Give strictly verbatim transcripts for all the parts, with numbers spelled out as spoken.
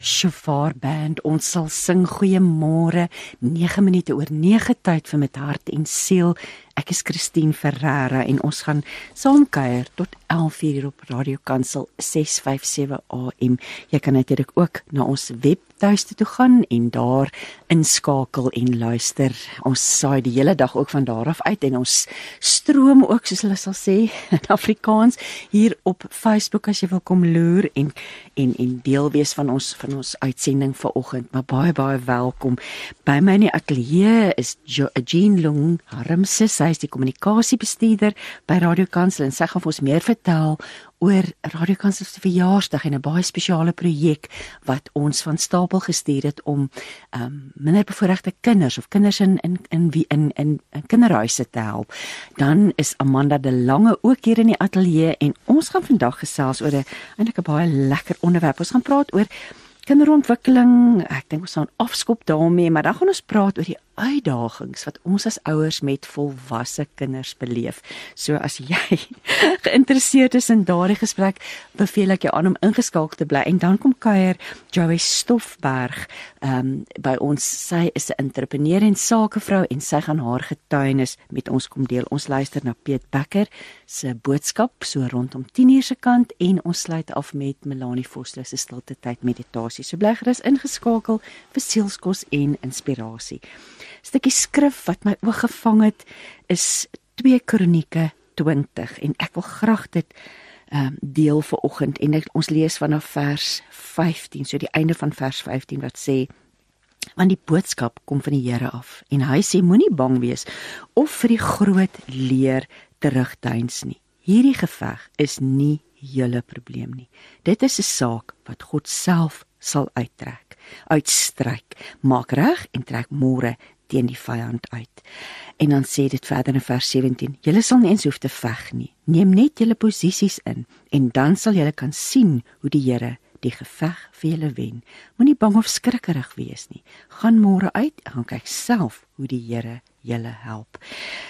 Shofar Band. Ons sal sing goeiemôre, nege minute oor nege tyd vir met hart en siel. Ek is Christine Ferreira en ons gaan saamkuier tot elf uur op Radio Kansel ses vyf sewe A M. Jy kan natuurlik ook na ons webtuiste toe gaan en daar inskakel en luister. Ons saai die hele dag ook van daar af uit en ons stroom ook, soos hulle sal sê, in Afrikaans hier op Facebook as jy wil kom loer en en en deel wees van ons van ons uitsending vanoggend. Maar baie baie welkom. By my in die ateljee is jo, Jean Lung Harmse. Sy is die kommunikasiebestuurder by Radio Kansel en sy gaan vir ons meer vertel oor Radio Kansel se verjaarsdag en 'n baie spesiale projek wat ons van stapel gestuur het om um, minderbevoorregte kinders of kinders in in in in, in, in, in kinderhuise te help. Dan is Amanda de Lange ook hier in die ateljee en ons gaan vandag gesels oor 'n eintlik 'n baie lekker onderwerp. Ons gaan praat oor kinderontwikkeling. Ek dink ons gaan afskop daarmee, maar dan gaan ons praat oor die uitdagings wat ons as ouers met volwasse kinders beleef. So as jy geïnteresseerd is in daardie gesprek, beveel ek jou aan om ingeskakel te bly. En dan kom kuier Joey Stoffberg um, by ons. Sy is 'n entrepreneur en sakevrou en sy gaan haar getuienis met ons kom deel. Ons luister na Piet Becker se boodskap so rondom tien uur se kant en ons sluit af met Melanie Vosloo se stilte tyd meditasie. So bly gerus ingeskakel vir sielskos en inspirasie. Stukkie skrif wat my oog gevang het is twee Kronieke twintig en ek wil graag dit um, deel vanoggend en ek, ons lees vanaf vers vyftien, so die einde van vers vyftien wat sê: want die boodskap kom van die Here af en hy sê moenie bang wees of vir die groot leer terugdeins nie. Hierdie geveg is nie julle probleem nie. Dit is 'n saak wat God self sal uittrek, uitstryk, maak reg en trek môre teen die vyand uit. En dan sê dit verder in vers sewentien, julle sal nie eens hoef te veg nie, neem net julle posisies in, en dan sal julle kan sien hoe die Here die geveg vir julle wen. Moenie bang of skrikkerig wees nie, gaan môre uit en gaan kyk self hoe die Here julle help.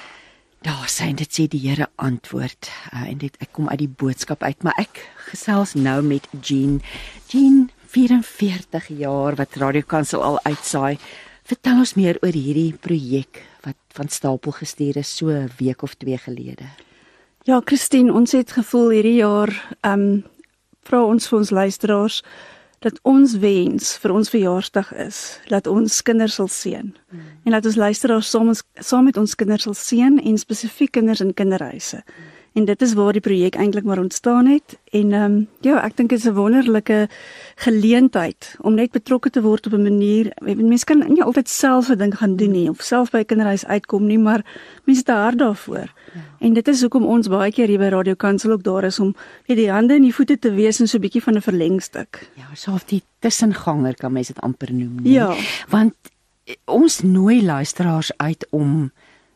Daar sê dit sê die Here antwoord, uh, en dit ek kom uit die boodskap uit, maar ek gesels nou met Jean. Jean, vyf-en-veertig jaar wat Radio Kansel al uitsaai. Vertel ons meer oor hierdie projek wat van stapel gestuur is so 'n week of twee gelede. Ja, Christine, ons het gevoel hierdie jaar, um, vra ons vir ons luisteraars, dat ons wens vir ons verjaarsdag is, dat ons kinders sal seën. Hmm. En dat ons luisteraars saam, saam met ons kinders sal seën en spesifiek kinders in kinderhuise. Hmm. En dit is waar die projek eintlik maar ontstaan het. En um, ja, ek dink dit is 'n wonderlike geleentheid om net betrokke te word op 'n manier. Mense kan nie altyd self 'n ding gaan doen nie, of self by 'n kinderhuis uitkom nie, maar mense het 'n hart daarvoor. Ja. En dit is hoekom ons baie keer hier by Radio Kansel ook daar is om net die hande en die voete te wees en so 'n bietjie van 'n verlengstuk. Ja, so of die tussenganger kan mense dit amper noem nie. Ja. Want ons nooi luisteraars uit om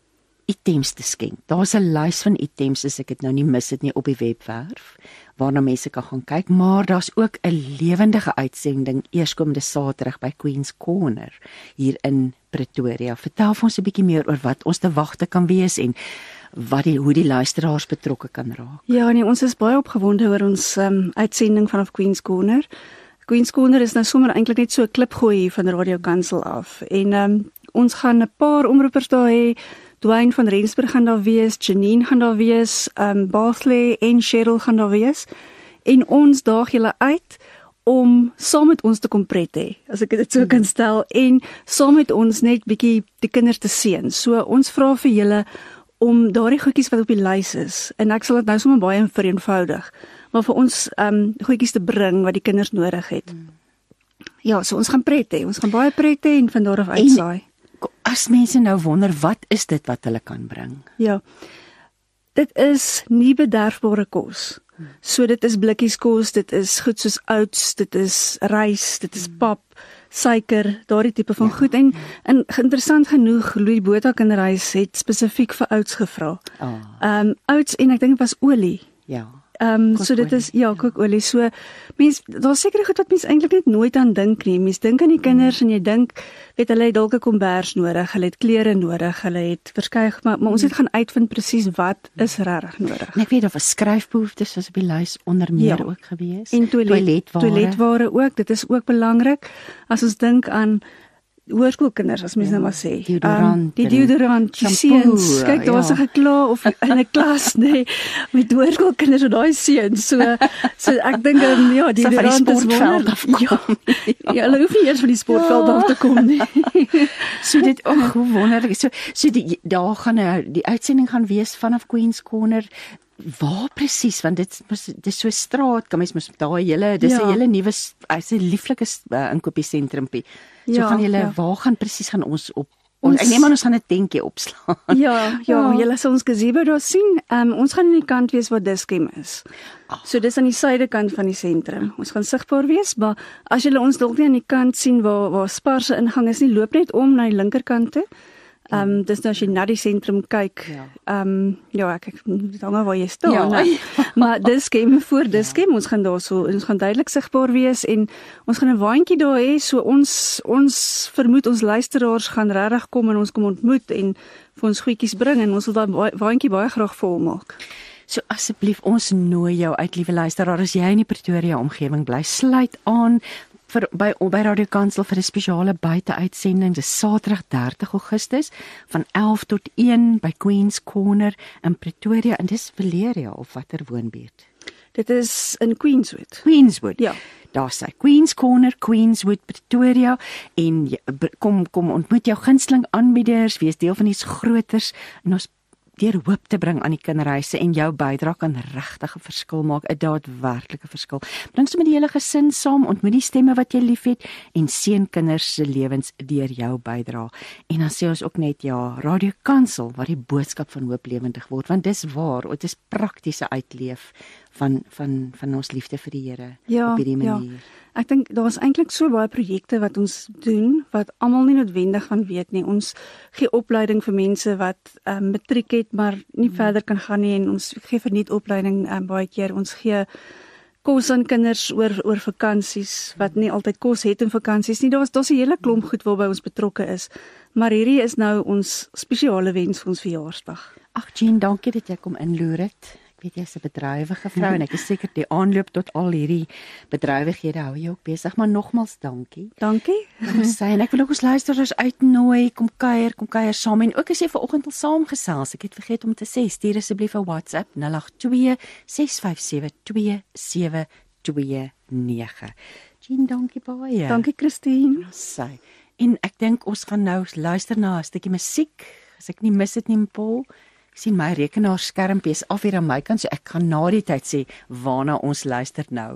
items te skenk. Daar's 'n lys van items, as ek dit nou nie mis dit nie, op die webwerf waarna mense kan gaan kyk, maar daar's ook 'n lewendige uitsending eerskomende Saterdag by Queen's Corner hier in Pretoria. Vertel vir ons 'n bietjie meer oor wat ons te wagte kan wees en wat die hoe die luisteraars betrokke kan raak. Ja, nee, ons is baie opgewonde oor ons um, uitsending vanaf Queen's Corner. Queen's Corner is nou sommer eintlik net so 'n klipgooi hier van Radio Kansel af. En um, ons gaan 'n paar omroepers daar hê. Dwayne van Rensburg gaan daar wees, Janine gaan daar wees, um, Bartley en Cheryl gaan daar wees. En ons daag julle uit om saam met ons te kom pret hê, as ek dit so kan stel, en saam met ons net bietjie die kinders te seën. So ons vra vir julle om daardie goedjies wat op die lys is, en ek sal dit nou sommer baie vereenvoudig, maar vir ons um, goedjies te bring wat die kinders nodig het. Hmm. Ja, so ons gaan pret hê, ons gaan baie pret hê en van daar af uitsaai. As mense nou wonder, wat is dit wat hulle kan bring? Ja, dit is nie bederfbare kos. Hmm. So dit is blikkies kos, dit is goed soos oats, dit is rys, dit is pap, suiker, daardie tipe van ja, goed. En, en interessant genoeg, Louis Botha Kinderhuis het spesifiek vir oats gevra. Oh. Um, oats en ek dink dit was olie. Ja. Ehm um, so dit is ja, kookolie. So mens daar's seker goed wat mens eintlik net nooit aan dink nie. Mens dink aan die kinders en jy dink, weet hulle het dalk 'n kombers nodig, hulle het klere nodig, hulle het verskeie maar, maar ons het gaan uitvind presies wat is regtig nodig. En ek weet of 'n skryfbehoeftes was op die lys onder meer Ja. ook gewees. En toilet, toiletware. toiletware ook, dit is ook belangrik. As ons dink aan hoërskoolkinders, as mens Ja, nou maar sê. deodorant Um, die en deodorant, die shampoo, seuns. Kyk, daar's ja. 'n gekla of in 'n klas, nee, met hoërskoolkinders en daai seuns. So so ek dink um, ja, die Sy van die deodorant is sportveld wonder- afkom. Ja, ja, hulle hoef nie eers van die sportveld Ja. af te kom nie. So dit ook hoe wonderlik. So so die daar gaan nou die uitsending gaan wees vanaf Queen's Corner. Waar presies, want dit mos dis so straat, kan mens mos daai hele dis 'n Ja. hele nuwe hy's 'n lieflike uh, inkopiesentrumpie. So Ja, gaan julle ja. waar gaan presies gaan ons op ons, Ons- ek neem aan ons gaan 'n tentjie opslaan. Ja, ja, Ja. julle sal ons gazebo daar sien. Um, ons gaan aan die kant wees waar Dischem is. So dis aan die suidekant van die sentrum. Ons gaan sigbaar wees, maar as julle ons dalk nie aan die kant sien waar waar Spar se ingang is nie, loop net om na die linkerkant toe. Ehm um, dis nou as jy na die sentrum kyk. Ja. Ehm um, ja, ek ek dit hang af waar jy staan. Ja. nou. Maar Dischem voor Dischem, ons gaan daar so ons gaan duidelik sigbaar wees en ons gaan 'n waantjie daar hê, so ons ons vermoed ons luisteraars gaan regtig kom en ons kom ontmoet en vir ons goedjies bring en ons wil daai wa- waantjie baie graag volmaak. So asseblief ons nooi jou uit, liewe luisteraar, as jy in die Pretoria omgewing bly, sluit aan vir by by Radio Kansel vir 'n spesiale buiteuitsending. Dis Saterdag dertig Augustus van elf tot een by Queen's Corner in Pretoria en dis Valeria of watter woonbuurt? Dit is in Queenswood. Queenswood. Ja. Daar sê Queen's Corner, Queenswood, Pretoria en jy, kom kom ontmoet jou gunsteling aanbieders, wees deel van iets groters en ons deur hoop te bring aan die kinderhuise en jou bydrae kan regtig 'n verskil maak, 'n daadwerklike verskil. Bring sommer die hele gesin saam, ontmoet die stemme wat jy liefhet en seën kinders se lewens deur jou bydrae. En dan sê ons ook net ja, Radio Kansel waar die boodskap van hoop lewendig word, want dis waar, dit is praktiese uitleef van van van ons liefde vir die Here Ja, op hierdie ja. manier. Ek dink daar's eintlik so baie projekte wat ons doen wat almal nie noodwendig gaan weet nie. Ons gee opleiding vir mense wat um, matriek het maar nie hmm. verder kan gaan nie en ons gee verniet opleiding um, baie keer. Ons gee kos aan kinders oor oor vakansies wat nie altyd kos het in vakansies nie. Daar's daar's 'n hele klomp goed waarby ons betrokke is. Maar hierdie is nou ons spesiale wens vir ons verjaarsdag. Ag Jean, dankie dat jy kom inloer het. Ek weet jy's 'n bedrywige vrou mm-hmm. en ek is seker die aanloop tot al hierdie bedrywighede hou jou ook besig, maar nogmals dankie. Dankie. Ons sê en ek wil ook ons luisteraars uitnooi, kom kuier, kom kuier saam en ook as jy vanoggend al saamgesels, ek het vergeet om te sê, stuur asseblief 'n WhatsApp nul agt twee ses vyf sewe twee sewe twee nege. Jean, dankie baie. Dankie Christine. Sy. En ek dink ons gaan nou luister na 'n stukkie musiek, as ek nie mis dit nie, Paul. Ek sien my rekenaarskermpie is af hier aan my kant, so ek gaan na die tyd sê waarna ons luister nou.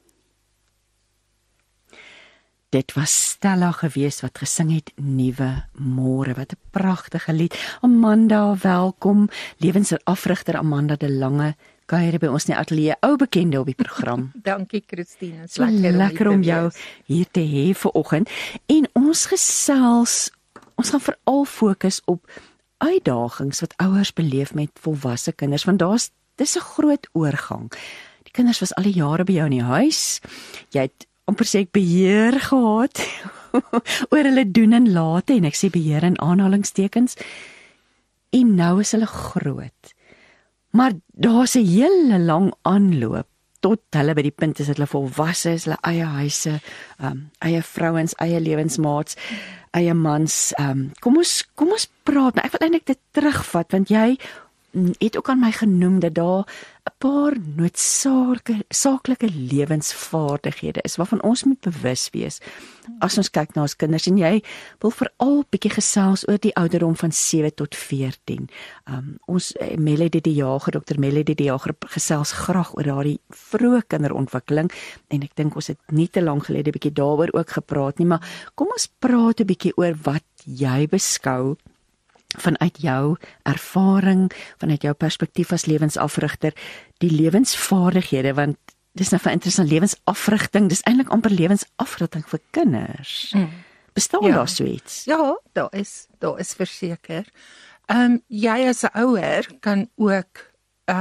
Dit was Stella gewees wat gesing het Nuwe Môre. Wat 'n pragtige lied. Amanda, welkom. Lewensafrigter Amanda de Lange kuier by ons in die ateljee, ou bekende op die program. Dankie Christine. So lekker, lekker om jou hier te hê vanoggend. En ons gesels, ons gaan veral fokus op uitdagings wat ouers beleef met volwasse kinders, want daar's dis 'n groot oorgang. Die kinders was al die jare by jou in die huis. Jy het amper sê ek beheer gehad oor hulle doen en late, en ek sê beheer in aanhalingstekens. En nou is hulle groot. Maar daar's 'n hele lang aanloop tot hulle by die punt is dat hulle volwasse is, hulle eie huise, um, eie vrouens, eie lewensmaats, eie mans. Um, kom ons kom ons praat, maar ek wil eintlik dit terugvat want jy het ook aan my genoem dat daar 'n paar noodsaaklike lewensvaardighede is waarvan ons moet bewus wees as ons kyk na ons kinders, en jy wil veral bietjie gesels oor die ouderdom van sewe tot veertien. Um, ons eh, Melody die Jager, dokter Melody die Jager gesels graag oor daardie vroeë kinderontwikkeling, en ek dink ons het nie te lank gelede bietjie daaroor ook gepraat nie, maar kom ons praat 'n bietjie oor wat jy beskou vanuit jou ervaring, vanuit jou perspektief as lewensafrigter, die lewensvaardighede, want dis nou vir interessant, lewensafrigting, dis eintlik amper lewensafrigting vir kinders. Mm. Bestaan Ja. daar so iets? Ja, daar is daar is verseker. Ehm um, jy as 'n ouer kan ook ehm um,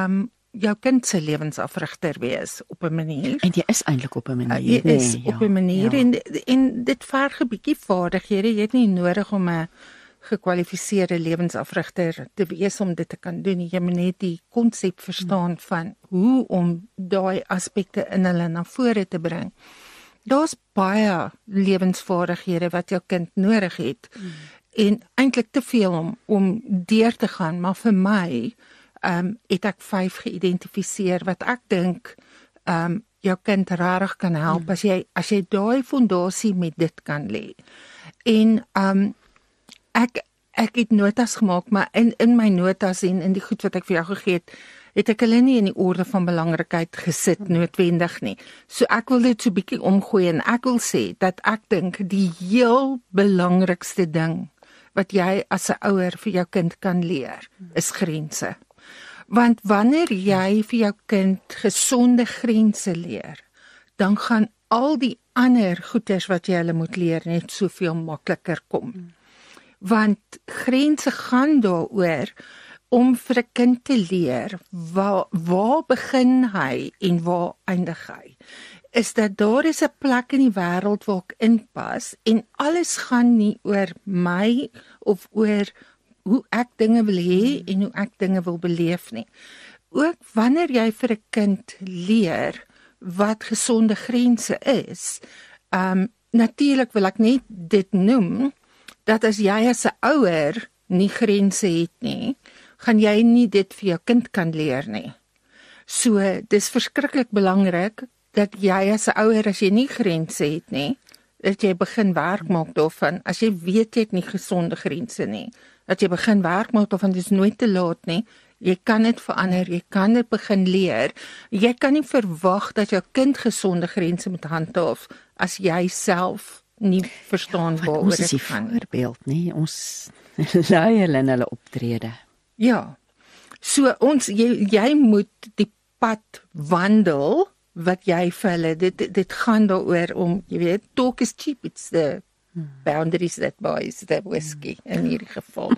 jou kind se lewensafrigter wees op 'n manier. En jy is eintlik op 'n manier, Jy is nee, op 'n manier ja. en en dit verg 'n bietjie vaardighede. Jy het nie nodig om 'n gekwalifiseerde lewensafrigter te wees om dit te kan doen. Jy moet net die konsep verstaan van hoe om daai aspekte in hulle na vore te bring. Daar's baie lewensvaardighede wat jou kind nodig het. Mm. En eintlik te veel om om deur te gaan, maar vir my ehm um, het ek vyf geïdentifiseer wat ek dink ehm um, jou kind regtig kan help mm. as jy as jy daai fondasie met dit kan lê. En ehm um, ek ek het notas gemaak, maar in in my notas en in die goed wat ek vir jou gegee het, het ek hulle nie in die orde van belangrikheid gesit noodwendig nie. So ek wil dit so bietjie omgooi en ek wil sê dat ek dink die heel belangrikste ding wat jy as 'n ouer vir jou kind kan leer, is grense. Want wanneer jy vir jou kind gesonde grense leer, dan gaan al die ander goeders wat jy hulle moet leer net soveel makliker kom. Want grense gaan daaroor om vir 'n kind te leer waar waar begin hy en waar eindig hy. Is dat daar is 'n plek in die wêreld waar ek inpas en alles gaan nie oor my of oor hoe ek dinge wil hê en hoe ek dinge wil beleef nie. Ook wanneer jy vir 'n kind leer wat gesonde grense is, um, natuurlik wil ek net dit noem, dat as jy as 'n ouer nie grense het nie, gaan jy nie dit vir jou kind kan leer nie. So, dis verskriklik belangrik dat jy as 'n ouer, as jy nie grense het nie, dat jy begin werk maak daarvan, as jy weet jy het nie gesonde grense nie, dat jy begin werk maak daarvan, dis nooit te laat nie, jy kan dit verander, jy kan dit begin leer, jy kan nie verwag dat jou kind gesonde grense moet handhaaf, as jy self nie verstaan ja, waaroor dit gaan. Ons is die voorbeeld, nie? Ons lei hulle in hulle optrede. Ja, so ons, jy, jy moet die pad wandel, wat jy vir hulle, dit, dit, dit gaan daaroor om, jy weet, talk is cheap, it's the boundaries that buys the whiskey, in hierdie geval.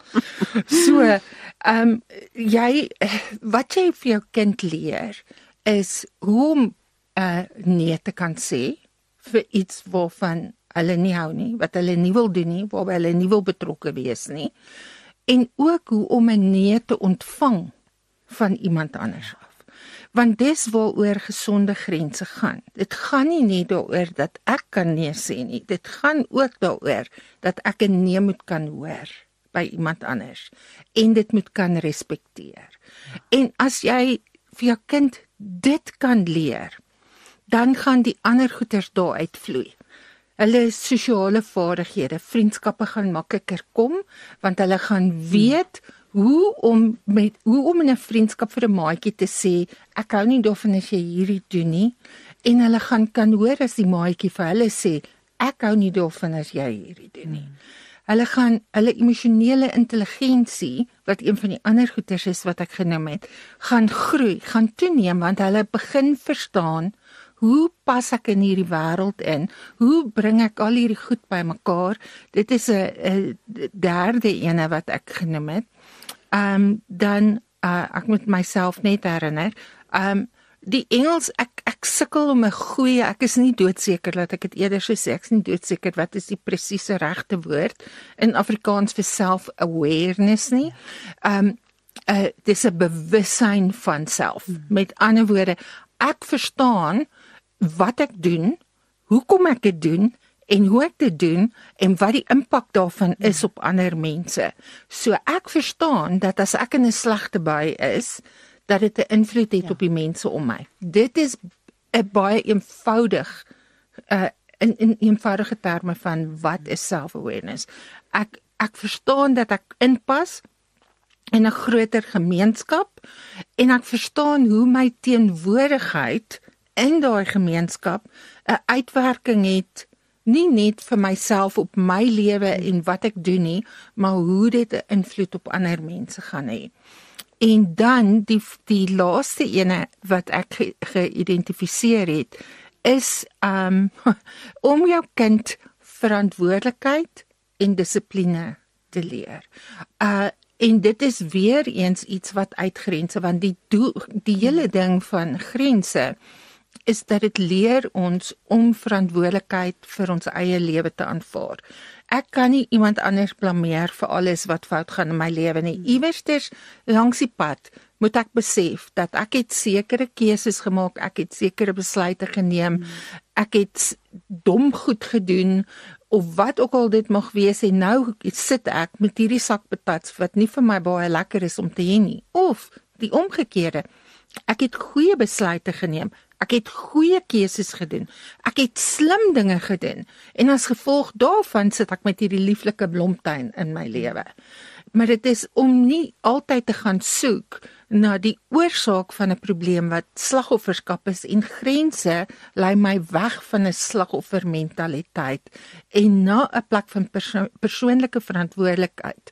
So, um, jy, wat jy vir jou kind leer, is hoe om uh, nee te kan sê, vir iets waarvan hulle nie hou nie, wat hulle nie wil doen nie, waarby hulle nie wil betrokke wees nie, en ook hoe om 'n nee te ontvang van iemand anders af. Want dis waaroor gesonde grense gaan. Dit gaan nie net daaroor dat ek kan nee sê nie, dit gaan ook daaroor dat ek 'n nee moet kan hoor by iemand anders, en dit moet kan respekteer. En as jy vir jou kind dit kan leer, dan gaan die ander goeders daar uitvloei. Hulle sosiale vaardighede, vriendskappe gaan makliker kom, want hulle gaan weet hoe om met hoe om in 'n vriendskap vir 'n maatjie te sê, ek hou nie daarvan as jy hierdie doen nie, en hulle gaan kan hoor as die maatjie vir hulle sê, ek hou nie daarvan as jy hierdie doen nie. Hulle gaan hulle emosionele intelligensie, wat een van die ander goeters is wat ek genoem het, gaan groei, gaan toeneem, want hulle begin verstaan, hoe pas ek in hierdie wêreld in? Hoe bring ek al hierdie goed bymekaar? Dit is 'n derde ene wat ek genoem het. Um, dan, uh, ek moet myself net herinner, um, die Engels, ek, ek sukkel om 'n goeie, ek is nie doodseker, dat ek dit eerder so sê, ek is nie doodseker wat is die presiese regte woord in Afrikaans vir self-awareness nie. Um, uh, dis 'n bewussyn van self. Hmm. Met ander woorde, ek verstaan wat ek doen, hoekom ek dit doen, en hoe ek dit doen, en wat die impak daarvan is op ander mense. So ek verstaan, dat as ek in 'n slegte bui is, dat dit 'n invloed het ja. op die mense om my. Dit is 'n baie eenvoudig, uh, in, in eenvoudige terme van, wat is self-awareness. Ek, ek verstaan dat ek inpas, in 'n groter gemeenskap, en ek verstaan hoe my teenwoordigheid in daai gemeenskap 'n uitwerking het, nie net vir myself op my lewe en wat ek doen nie, maar hoe dit 'n invloed op ander mense gaan hê. En dan die die laaste ene wat ek ge, geïdentifiseer het, is um, om jou kind verantwoordelikheid en dissipline te leer. Uh En dit is weer eens iets wat uitgrense, want die doel, die hele ding van grense is dat dit leer ons om verantwoordelikheid vir ons eie lewe te aanvaar. Ek kan nie iemand anders blameer vir alles wat fout gaan in my lewe nie. Iewers langs die pad moet ek besef dat ek het sekere keuses gemaak, ek het sekere besluite geneem, ek het dom goed gedoen, of wat ook al dit mag wees, en nou sit ek met hierdie sak patats wat nie vir my baie lekker is om te hê nie. Of die omgekeerde, ek het goeie besluite geneem, ek het goeie keuses gedoen, ek het slim dinge gedoen, en as gevolg daarvan sit ek met hierdie lieflike blomtuin in my lewe. Maar dit is om nie altyd te gaan soek na die oorsaak van 'n probleem wat slagofferskap is, en grense lei my weg van 'n slagoffermentaliteit en na 'n plek van perso persoonlike verantwoordelikheid.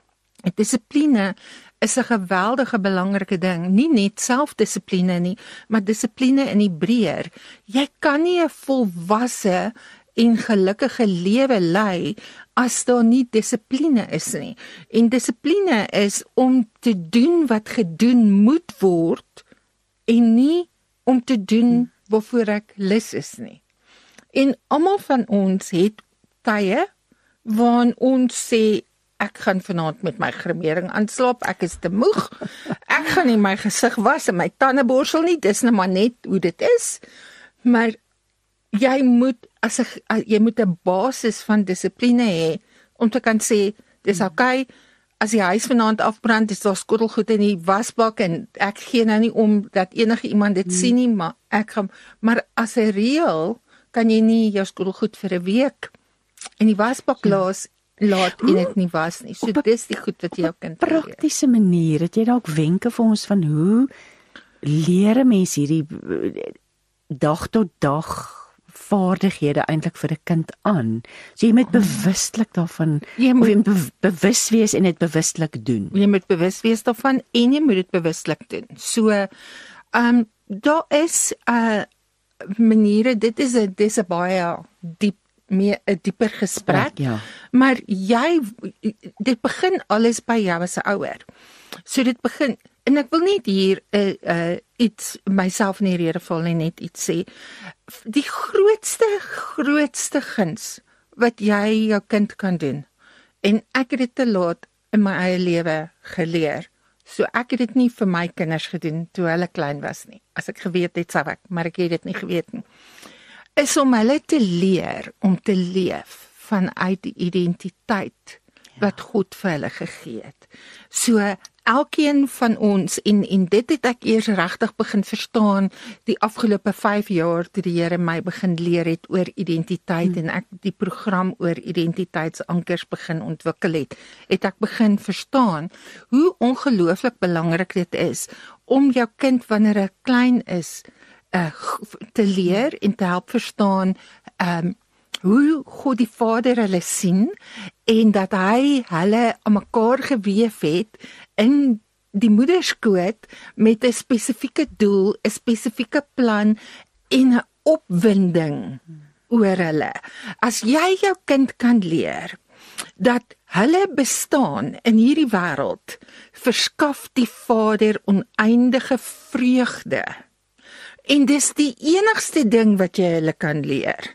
En dissipline is 'n geweldige belangrike ding, nie net selfdissipline nie, maar dissipline in Hebreër. Jy kan nie 'n volwasse en gelukkige lewe lei as daar nie dissipline is nie. En dissipline is om te doen wat gedoen moet word en nie om te doen waarvoor ek lus is nie. En almal van ons het tye waarin ons sê ek gaan vanaand met my gremering aanslaap, ek is te moeg, ek gaan nie my gesig was en my tande borsel nie, dis nou maar net hoe dit is, maar jy moet as 'n jy moet 'n basis van dissipline hê om te kan sê dis okay as die huis vanaand afbrand, is daar skottelgoed in die wasbak en ek gee nou nie om dat enige iemand dit hmm. sien nie, maar ek gaan maar as 'n reël kan jy nie jou skottelgoed vir 'n week in die wasbak ja. laat laat en dit nie was nie. So dis die goed wat jy jou kind leer. Praktiese manier, het jy dalk wenke vir ons van hoe leer 'n mens hierdie dag tot dag vaardighede eintlik vir 'n kind aan. So jy moet bewuslik daarvan, jy moet, of jy moet be bewus wees en dit bewuslik doen. Jy moet bewus wees daarvan en jy moet dit bewuslik doen. So, ehm um, daar is 'n uh, maniere, dit is 'n dis 'n baie diep meer 'n dieper gesprek. Ja, ja. Maar jy dit begin alles by jou as 'n ouer. So dit begin en ek wil net hier 'n uh, uh, iets myself in die rede val en net iets sê. Die grootste grootste guns wat jy jou kind kan doen. En ek het dit te laat in my eie lewe geleer. So ek het dit nie vir my kinders gedoen toe hulle klein was nie. As ek geweet het sou ek, maar ek het dit nie geweet nie. Is om hulle te leer om te leef vanuit die identiteit wat God vir hulle gegee het. So elkeen van ons en en dit het ek eers regtig begin verstaan die afgelope vyf jaar toe die Here my begin leer het oor identiteit hmm. en ek die program oor identiteitsankers begin ontwikkel het, het ek begin verstaan hoe ongelooflik belangrik dit is om jou kind wanneer hy klein is uh, te leer en te help verstaan um, hoe God die Vader hulle sien en dat hy hulle aan mekaar geweef het in die moederskoot met 'n spesifieke doel, 'n spesifieke plan en 'n opwinding oor hulle. As jy jou kind kan leer dat hulle bestaan in hierdie wêreld verskaf die Vader oneindige vreugde. En dis die enigste ding wat jy hulle kan leer.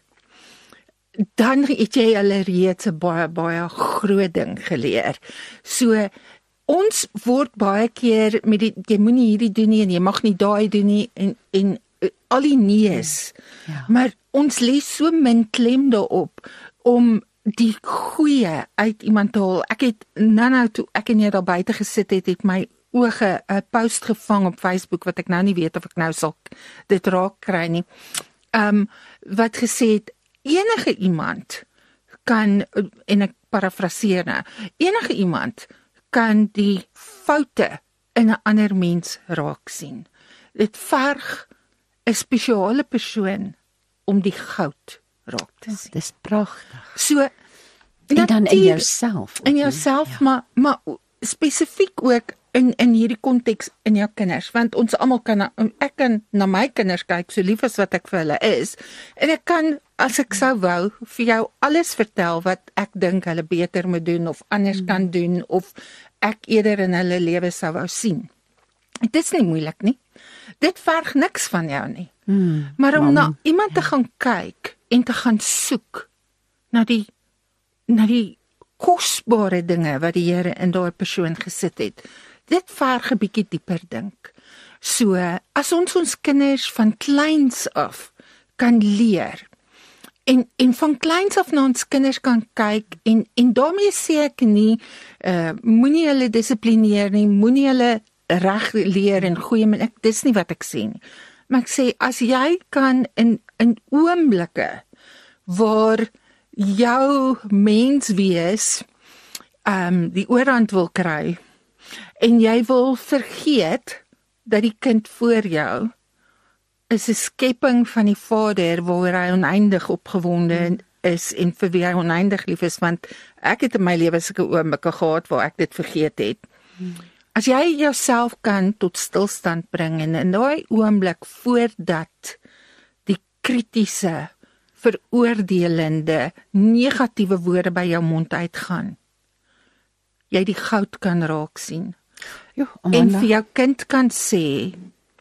Dan het jy hulle reeds 'n baie baie groot ding geleer. So ons word baie keer met die jy moenie hierdie doen nie en jy mag nie daai doen nie en en al die nees. Ja. Maar ons lê so min klem daarop om die goeie uit iemand te haal. Ek het nou nou toe ek en jy daar buite gesit het, het my oë 'n post gevang op Facebook wat ek nou nie weet of ek nou sal dit raak kry nie. Ehm um, wat gesê het enige iemand kan, en ek parafraseer nou, enige iemand kan die foute in 'n ander mens raak sien. Dit verg 'n spesiale persoon om die goud raak te sien. Oh, dis pragtig. So, en dan in jouself. In jouself, ja. maar maar spesifiek ook in in hierdie konteks in jou kinders, want ons almal kan na, ek kan na my kinders kyk so lief as wat ek vir hulle is en ek kan as ek sou wou vir jou alles vertel wat ek dink hulle beter moet doen of anders mm. kan doen of ek eerder in hulle lewe sou wou sien. Dit is nie moeilik nie. Dit verg niks van jou nie. Hmm, maar om mam, na iemand te gaan kyk en te gaan soek na die na die kosbare dinge wat die Here in daai persoon gesit het. Dit verg 'n bietjie dieper dink. So, as ons ons kinders van kleins af kan leer en en van kleins af na ons kinders kan kyk en en daarmee sê ek nie uh, moenie hulle dissiplineer nie, moenie hulle reg leer en goeie men ek dis nie wat ek sê nie. Maar ek sê as jy kan in in oomblikke waar jou menswees um die oorhand wil kry en jy wil vergeet dat die kind voor jou is 'n skepping van die Vader waar hy oneindig opgewonde is en vir wie hy oneindig lief is, want ek het in my lewe sulke oomblikke gehad waar ek dit vergeet het. Hmm. As jy jouself kan tot stilstand bring en in daai oomblik voordat die kritiese, veroordelende, negatiewe woorde by jou mond uitgaan, jy die goud kan raak sien. Jo, en vir jou kind kan sê,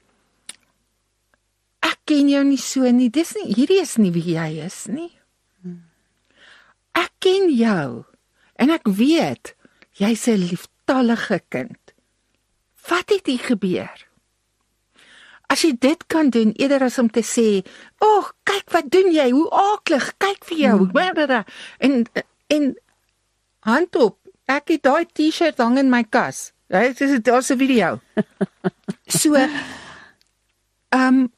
ek ken jou nie so nie, dis nie, hierdie is nie wie jy is nie. Ek ken jou, en ek weet, jy's 'n lieftallige kind. Wat het hier gebeur? As jy dit kan doen, eerder as om te sê, "O, oh, kyk wat doen jy, hoe aaklig, kyk vir jou." Hmm. En en hand op, ek het daai T-shirt hang in my kas. Dit is daar's 'n video. So, ehm um,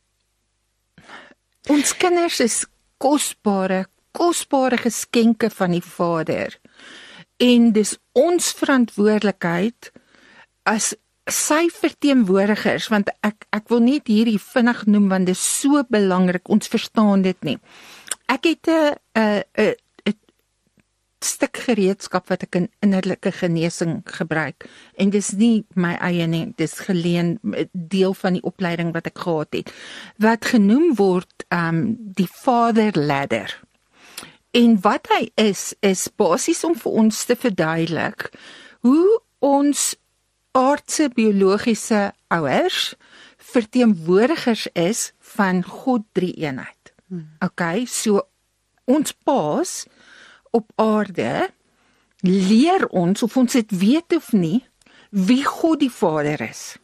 ons kinders is kosbare, kosbare geskenke van die Vader. En dis ons verantwoordelikheid as sy verteenwoordigers, want ek ek wil net hierdie vinnig noem want dit is so belangrik, ons verstaan dit nie. Ek het 'n 'n 'n 'n stuk gereedskap wat ek in innerlike genesing gebruik en dis nie my eie nie, dis geleen deel van die opleiding wat ek gehad het wat genoem word um die Father Ladder. En wat hy is is basies om vir ons te verduidelik hoe ons aardse biologiese ouers verteenwoordigers is van God drie-eenheid. Hmm. Okay, so ons paas op aarde leer ons of ons dit weet of nie wie God die Vader is.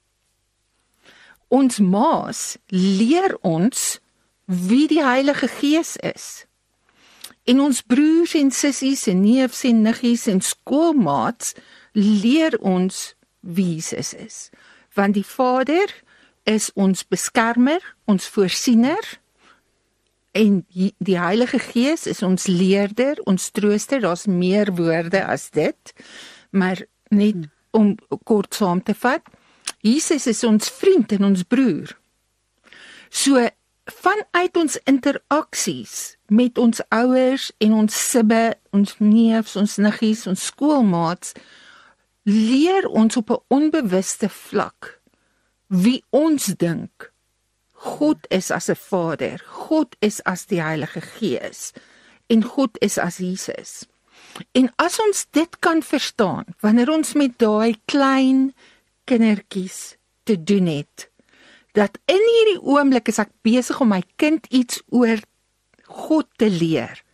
Ons maas leer ons wie die Heilige Gees is. En ons broers en sissies en neefs en niggies en skoolmaats leer ons wie Jesus is. Want die Vader is ons beskermer, ons voorsiener, en die Heilige Gees is ons leerder, ons trooster. Daar's meer woorde as dit, maar net om kort saam te vat, Jesus is ons vriend en ons broer. So, vanuit ons interaksies met ons ouers en ons sibbe, ons neefs, ons niggies, ons skoolmaats, leer ons op 'n onbewuste vlak wie ons dink God is as 'n Vader, God is as die Heilige Gees en God is as Jesus. En as ons dit kan verstaan, wanneer ons met daai klein kindertjies te doen het, dat in hierdie oomblik is ek besig om my kind iets oor God te leer.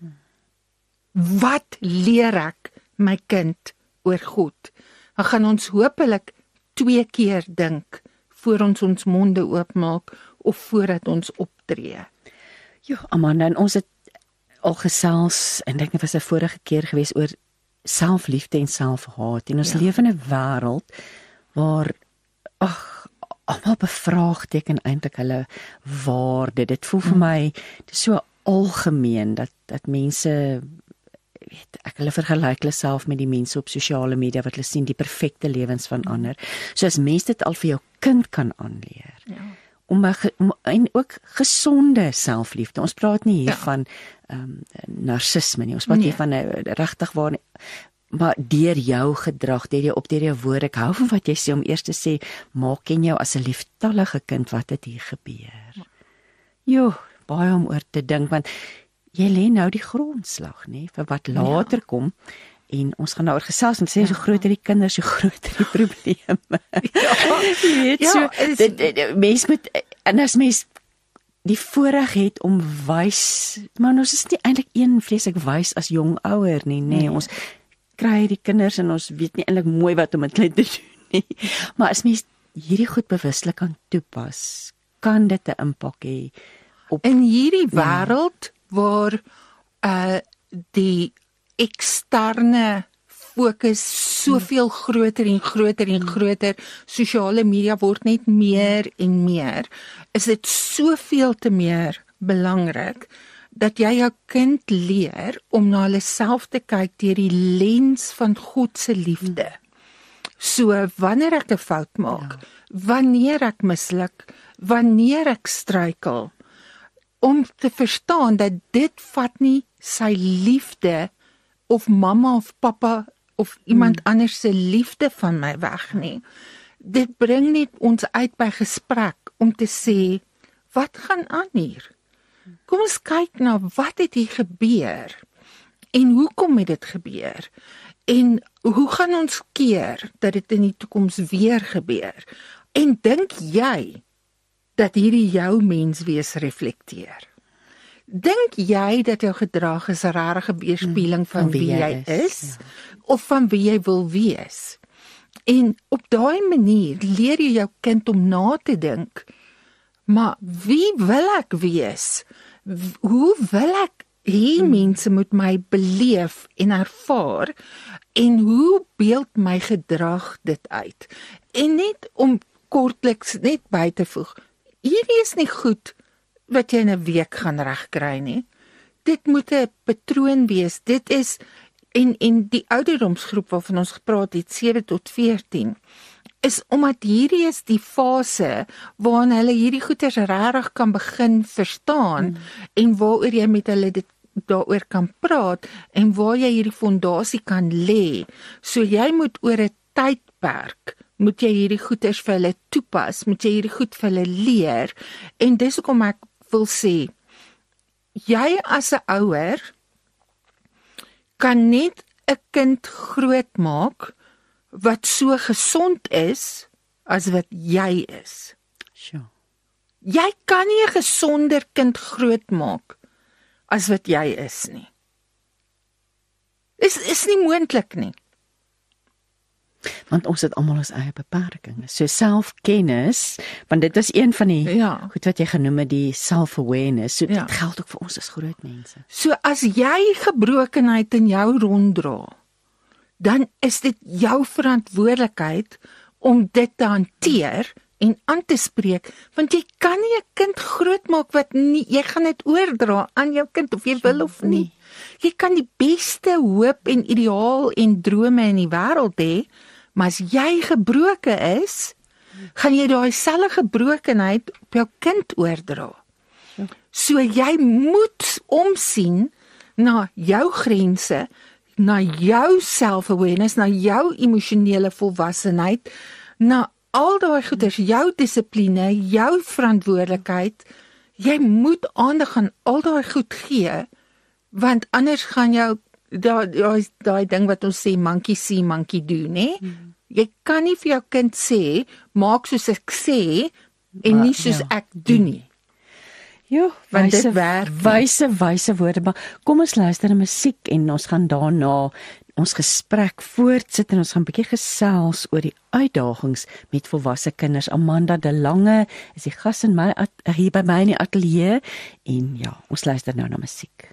Wat leer ek my kind oor God? Dan gaan ons hopelik twee keer dink voor ons ons monde oopmaak of voordat ons optree. Jo, Amanda, en ons het al gesels, en ek dink dit was 'n vorige keer gewees oor selfliefde en selfhaat. En ons ja. leef in 'n wêreld waar ag almal bevraagteken eintlik hulle waarde. Dit voel vir my dit is so algemeen dat dat mense weet ek hulle vergelyk hulle self met die mense op sosiale media wat hulle sien die perfekte lewens van ander. So as mense dit al vir jou kind kan aanleer. Ja. Om, om en ook gesonde selfliefde. Ons praat nie hier ja. van um, narcisme nie. Ons praat nee. hier van 'n regtig waar maar deur jou gedrag, deur jou op deur jou woorde. Ek hou van wat jy sê om eers te sê, maak ken jou as 'n lieftallige kind, wat het hier gebeur. Jo, baie om oor te dink want jy lê nou die grondslag, nê, vir wat later ja. kom. En ons gaan daaroor gesels en sê so groter die kinders, so groter die probleme. Ja, Jy weet ja, so, is- dit- dit- mens moet en as mens die voorreg het om wys, maar ons is nie eintlik een vreeslik wys as jong ouer nie, nê. Nee. Nee. Ons kry die kinders en ons weet nie eintlik mooi wat om met hulle te doen nie. Maar as mens hierdie goed bewuslik kan toepas, kan dit 'n impak hê op In hierdie wêreld waar uh die eksterne fokus soveel groter en groter en groter, sosiale media word net meer en meer, is dit soveel te meer belangrik dat jy jou kind leer om na hulle self te kyk deur die lens van God se liefde. So wanneer ek 'n fout maak, ja. wanneer ek misluk, wanneer ek struikel, om te verstaan dat dit vat nie sy liefde of mamma of pappa of iemand mm. anders se liefde van my weg nie. Dit bring net ons uit by gesprek om te sê, wat gaan aan hier? Kom ons kyk na wat het hier gebeur en hoekom het dit gebeur? En hoe gaan ons keer dat dit in die toekoms weer gebeur? En dink jy dat hierdie jou menswees reflekteer? Dink jy dat jou gedrag is 'n rare weerspieëling van, van wie jy is, is ja. of van wie jy wil wees? En op daai manier leer jy jou kind om na te dink, maar wie wil ek wees? Hoe wil ek hê mense moet my beleef en ervaar en hoe beeld my gedrag dit uit? En net om kortliks net by te voeg, hierdie is nie goed wat jy in 'n week gaan regkry nie. Dit moet 'n patroon wees. Dit is en en die ouderdomsgroep waarvan ons gepraat het, sewe tot veertien, is omdat hierdie is die fase waarin hulle hierdie goeters regtig kan begin verstaan mm. en waaroor jy met hulle dit daaroor kan praat en waar jy hierdie fondasie kan lê. So jy moet oor 'n tydperk moet jy hierdie goeters vir hulle toepas, moet jy hierdie goed vir hulle leer en dis hoekom ek wil sê, jy as 'n ouer kan net 'n kind grootmaak wat so gesond is as wat jy is. Sure. Jy kan nie 'n gesonder kind grootmaak as wat jy is nie. Is is nie moontlik nie. Want ons het almal ons eie beperkings. So selfkennis, want dit is een van die Ja. goed wat jy genoem het, die self-awareness. So Ja. dit geld ook vir ons as groot mense. So as jy gebrokenheid in jou ronddra, dan is dit jou verantwoordelikheid om dit te hanteer en aan te spreek, want jy kan nie 'n kind grootmaak wat nie, jy gaan dit oordra aan jou kind of jy wil of nie. Jy kan die beste hoop en ideaal en drome in die wêreld hê, maar as jy gebroken is, gaan jy daai selfde gebrokenheid op jou kind oordra. So jy moet omsien na jou grense, na jou self-awareness, na jou emosionele volwassenheid, na al daai goeders, jou dissipline, jou verantwoordelikheid. Jy moet aandag aan al daai goed gee, want anders gaan jou daai daai daai ding wat ons sê monkey see, monkey do, né? Hmm. Jy kan nie vir jou kind sê maak soos ek sê en maar, nie soos ja. ek doen nie. Jo, Want wyse dit werk nie. wyse wyse woorde, maar kom ons luister na musiek en ons gaan daarna ons gesprek voortsit en ons gaan 'n bietjie gesels oor die uitdagings met volwasse kinders. Amanda de Lange is die gas in my at- hier by my in die ateljee en ja, ons luister nou na musiek.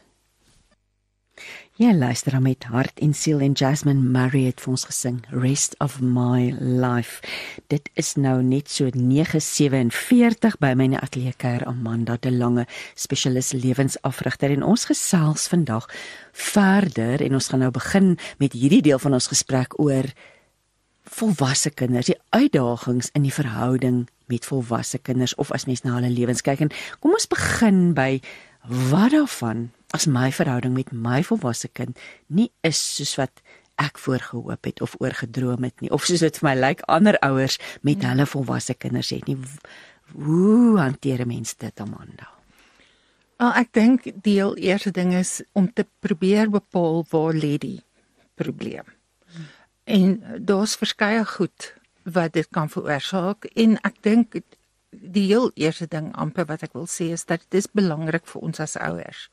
Jy luister dan met hart en siel en Jasmine Murray het vir ons gesing Rest of My Life. Dit is nou net so nege sewenveertig by my in die ateljee kuier Amanda de Lange, spesialis lewensafrigter en ons gesels vandag verder en ons gaan nou begin met hierdie deel van ons gesprek oor volwasse kinders, die uitdagings in die verhouding met volwasse kinders of as mens na hulle lewens kyk en kom ons begin by wat daarvan as my verhouding met my volwasse kind nie is soos wat ek voorgehoop het of oorgedroom het nie, of soos dit vir my lyk ander ouers met ja. hulle volwasse kinders het nie. Hoe hanteer 'n mens dit, Amanda? Well, ek dink deel eerste ding is om te probeer bepaal waar lê die probleem. Hmm. En daar's verskeie goed wat dit kan veroorsaak en ek dink die heel eerste ding amper wat ek wil sê is dat dit is belangrik vir ons as ouers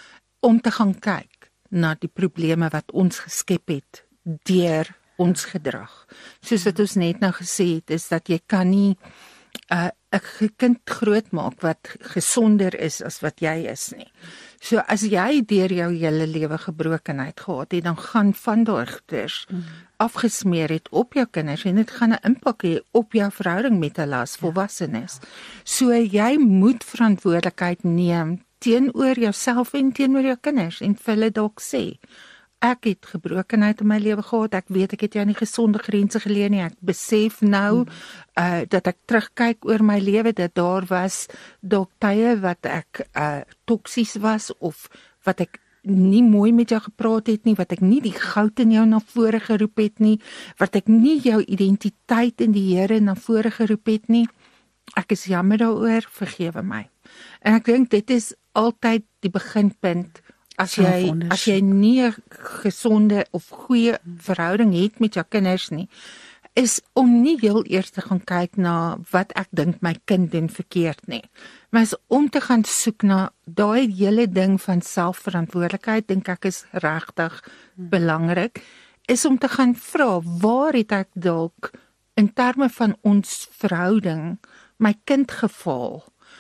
om te gaan kyk na die probleme wat ons geskep het deur ons gedrag. Soos wat ons net nou gesê het, is dat jy kan nie uh, 'n kind grootmaak wat gesonder is as wat jy is nie. So as jy deur jou hele lewe gebrokenheid gehad het, dan gaan van daai goeders mm. afgesmeer het op jou kinders en dit gaan 'n impak hê op jou verhouding met hulle as volwassenes. Ja. So jy moet verantwoordelikheid neem teenoor jouself en teenoor jou kinders en vir hulle dalk sê, ek het gebrokenheid in my lewe gehad, ek weet ek het jou nie gesonde grense geleer nie, ek besef nou hmm. uh, dat ek terugkyk oor my lewe, dat daar was dalk tye wat ek uh, toksies was, of wat ek nie mooi met jou gepraat het nie, wat ek nie die goud in jou na vore geroep het nie, wat ek nie jou identiteit in die Here na vore geroep het nie, ek is jammer daaroor, vergewe my. En ek dink dit is altyd die beginpunt. As jy, as jy nie 'n gesonde of goeie verhouding het met jou kinders nie, is om nie heel eers te gaan kyk na wat ek dink my kind doen verkeerd nie, maar is om te gaan soek na daai hele ding van selfverantwoordelikheid, dink ek is regtig hmm. belangrik, is om te gaan vra, waar het ek dalk in terme van ons verhouding my kind gefaal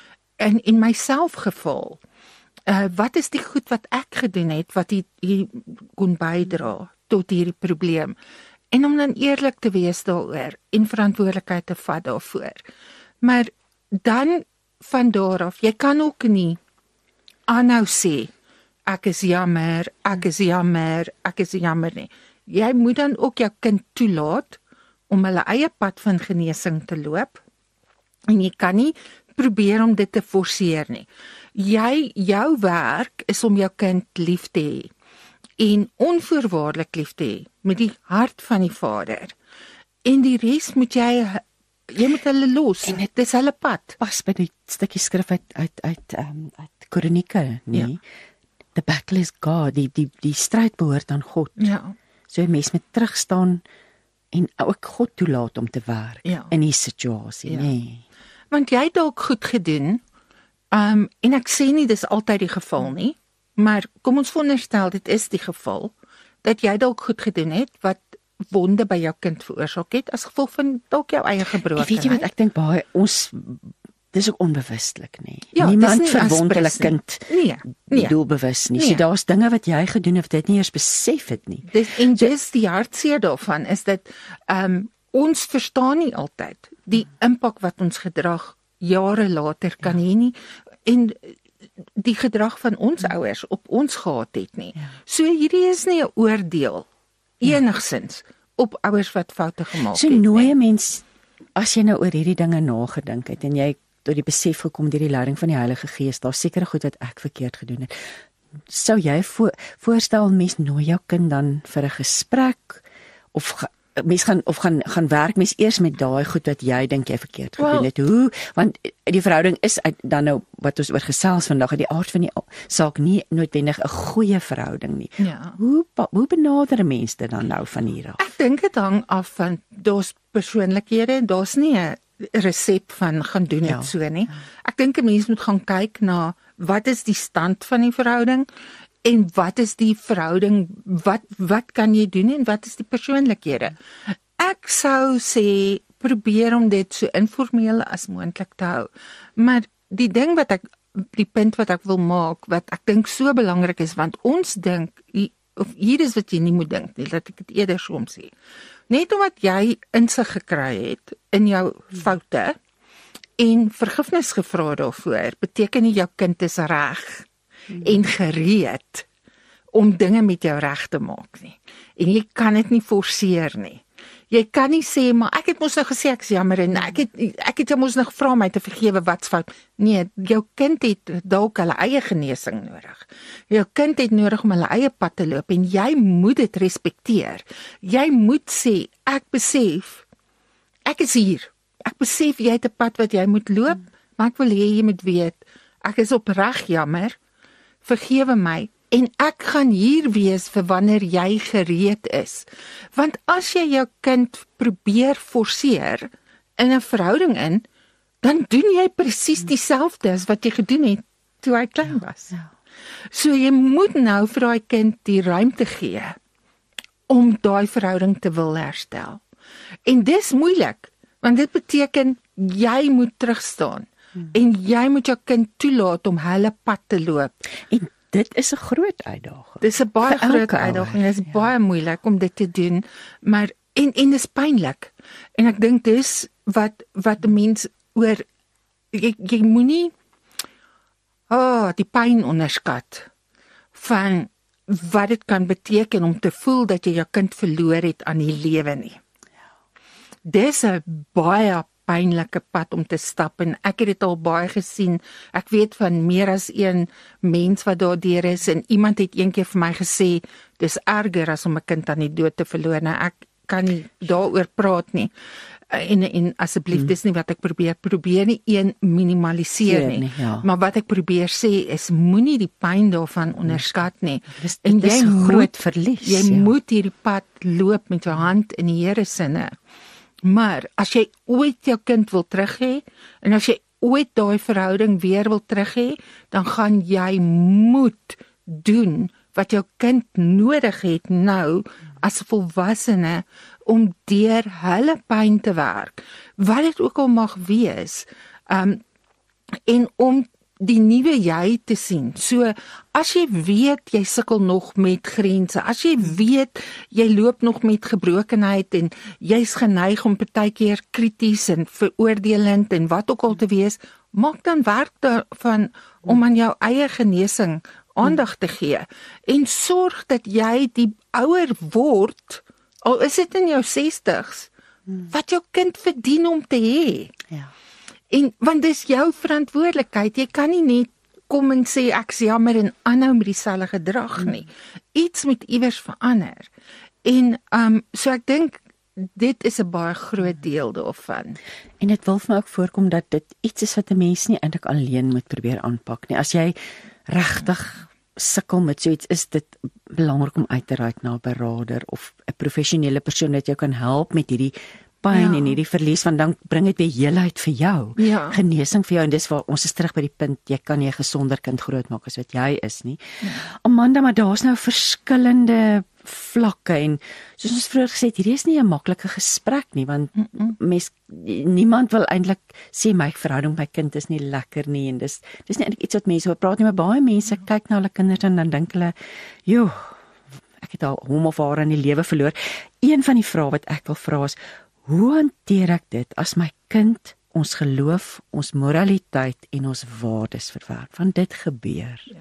en in myself gefaal. Uh, wat is die goed wat ek gedoen het, wat hier, hier kon bydra tot hierdie probleem? En om dan eerlik te wees daaroor en verantwoordelikheid te vat daarvoor. Maar dan van daar af, jy kan ook nie aanhou sê, ek is jammer, ek is jammer, ek is jammer nie. Jy moet dan ook jou kind toelaat om hulle eie pad van genesing te loop. En jy kan nie probeer om dit te forceer nie. Jy, jou werk is om jou kind lief te hê en onvoorwaardelik lief te hê met die hart van die Vader. En die res moet jy jy moet hulle los. En dit is hulle pad. Pas by die stukkie skrif uit uit uit um, uit Kronieke, nee. Ja. The battle is God. Die die die stryd behoort aan God. Ja. So 'n mens moet terugstaan en ook God toelaat om te werk ja. in die situasie, ja. nee. Want jy het dalk goed gedoen. Um, en ek sê nie dis altyd die geval nie, maar kom ons veronderstel dit is die geval, dat jy dalk goed gedoen het, wat wonde by jou kind veroorsaak het, as gevolg van dalk jou eie gebrokenheid. Weet jy wat, ek dink baie, ons, dis ook onbewustelik nie. Ja, niemand nie verwond hulle kind nee, nee. doelbewus nie. Nee. So daar's dinge wat jy gedoen het, wat jy nie eers besef het nie. Dis, en dis die hartseer daarvan, is dat um, ons verstaan nie altyd die impak wat ons gedrag jare later kan hê nie, en die gedrag van ons ja. ouers op ons gehad het nie. Ja. So hierdie is nie 'n oordeel enigsins ja. op ouers wat foute gemaak so, het. So nooi 'n mens, as jy nou oor hierdie dinge nagedink het en jy tot die besef gekom deur die leiding van die Heilige Gees, daar seker goed wat ek verkeerd gedoen het. Sou jy vo voorstel mens nooi jou kind dan vir 'n gesprek of mens gaan of gaan gaan werk mens eers met daai goed wat jy dink jy verkeerd gedoen het. Well, hoe want die verhouding is uit, dan nou wat ons oor gesels vandag, uit die aard van die saak nie noodwendig 'n goeie verhouding nie. Ja. Hoe hoe benader 'n mens dit dan nou van hier af? Ek dink dit hang af van daar's persoonlikhede, daar's nie 'n resep van gaan doen dit ja. so nie. Ek dink 'n mens moet gaan kyk na wat is die stand van die verhouding en wat is die verhouding, wat wat kan jy doen en wat is die persoonlikhede? Ek sou sê probeer om dit so informeel as moontlik te hou. Maar die ding wat ek die punt wat ek wil maak wat ek dink so belangrik is, want ons dink of hier is wat jy nie moet dink nie, dat ek dit eerder soms sê. Net omdat jy insig gekry het in jou foute en vergifnis gevra daarvoor, beteken nie jou kind is reg en gereed om dinge met jou reg te maak nie. En jy kan dit nie forceer nie. Jy kan nie sê, maar ek het mos nou gesê ek is jammer en ek het ek het jou mos nou gevra om my te vergewe, wat's fout? Nee, jou kind het dalk hulle eie genesing nodig. Jou kind het nodig om hulle eie pad te loop en jy moet dit respekteer. Jy moet sê, ek besef, ek is hier. Ek besef jy het 'n pad wat jy moet loop, maar ek wil hê jy moet weet, ek is opreg jammer. Vergewe my, En ek gaan hier wees vir wanneer jy gereed is. Want as jy jou kind probeer forceer in 'n verhouding in, dan doen jy presies dieselfde as wat jy gedoen het toe hy klein was. Ja. So jy moet nou vir daai kind die ruimte gee om daai verhouding te wil herstel. En dis moeilik, want dit beteken jy moet terugstaan hmm. en jy moet jou kind toelaat om hulle pad te loop. En dit is 'n groot uitdaging. Dis 'n baie Vir groot elke uitdaging. Dit is ouer, baie moeilik om dit te doen, maar en en dis pynlik. En ek dink dis wat wat 'n mens oor jy, jy moenie oh, die pyn onderskat van wat dit kan beteken om te voel dat jy jou kind verloor het aan die lewe nie. Dis 'n baie pynlike pad om te stap en ek het dit al baie gesien. Ek weet van meer as een mens wat daardeur is en iemand het eendag vir my gesê dis erger as om 'n kind aan die dood te verloor. Nou ek kan nie daaroor praat nie. En en asseblief hmm. dis nie wat ek probeer probeer nie een minimaliseer Seer nie. nie, ja. Maar wat ek probeer sê is moenie die pyn daarvan onderskat nie. Dis, en dis jy 'n moet, groot verlies. Jy ja. moet hierdie pad loop met jou hand in die Here se sinne. Maar as jy ooit jou kind wil terug hê en as jy ooit daai verhouding weer wil terug hê, dan gaan jy moet doen wat jou kind nodig het nou as 'n volwassene om deur hulle pyn te werk, wat dit ook al mag wees, um, en om die nuwe jy te sien. So, as jy weet, jy sukkel nog met grense, as jy weet, jy loop nog met gebrokenheid en jy's geneig om partykeer krities en veroordelend en wat ook al te wees, maak dan werk daarvan om aan jou eie genesing aandag te gee en sorg dat jy die ouer word, al is dit in jou sestigs, wat jou kind verdien om te hê. Ja. En want dis jou verantwoordelikheid. Jy kan nie net kom en sê ek's jammer en aanhou met dieselfde gedrag nie. Iets moet iewers verander. En um so ek dink dit is 'n baie groot deel daarvan. En dit wil vir my ook voorkom dat dit iets is wat 'n mens nie eintlik alleen moet probeer aanpak nie. As jy regtig sukkel met so iets, is dit belangrik om uit te reik na 'n beraader of 'n professionele persoon wat jou kan help met hierdie pyn ja. en hierdie verlies, want dan bring dit weer heelheid vir jou. Ja. Genesing vir jou, en dis waar ons is terug by die punt, jy kan nie 'n gesonder kind grootmaak as wat jy is nie. Ja. Amanda, maar daar's nou verskillende vlakke en soos ons vroeër gesê het, hierdie is nie 'n maklike gesprek nie, want mm -mm. mens niemand wil eintlik sê my verhouding met my kind is nie lekker nie, en dis dis nie eintlik iets wat mense oor praat nie, maar baie mense mm. kyk na hulle kinders en dan dink hulle, joh, ek het al hom of haar in die lewe verloor. Een van die vrae wat ek wil vra is, hoe hanteer ek dit as my kind ons geloof, ons moraliteit en ons waardes verwerp? Want dit gebeur. Ja.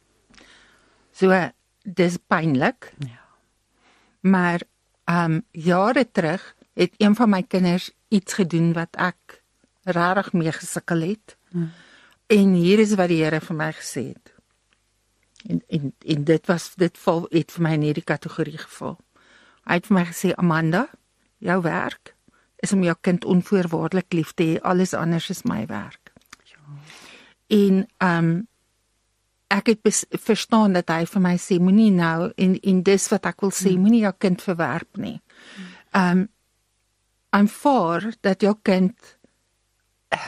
So, dis pynlik. Ja. Maar um jare terug het een van my kinders iets gedoen wat ek regtig mee gesukkel het. Hmm. En hier is wat die Here vir my gesê het. En en, en dit was dit val het vir my in hierdie kategorie geval. Hy het vir my gesê, Amanda, jou werk is om jou kind onvoorwaardelik lief te hê, alles anders is my werk. Ja. En um ek het bes, verstaan dat hy vir my sê, moenie nou, en, en dis wat ek wil sê, hmm. moenie jou kind verwerp nie. Um, aanvaar dat jou kind uh,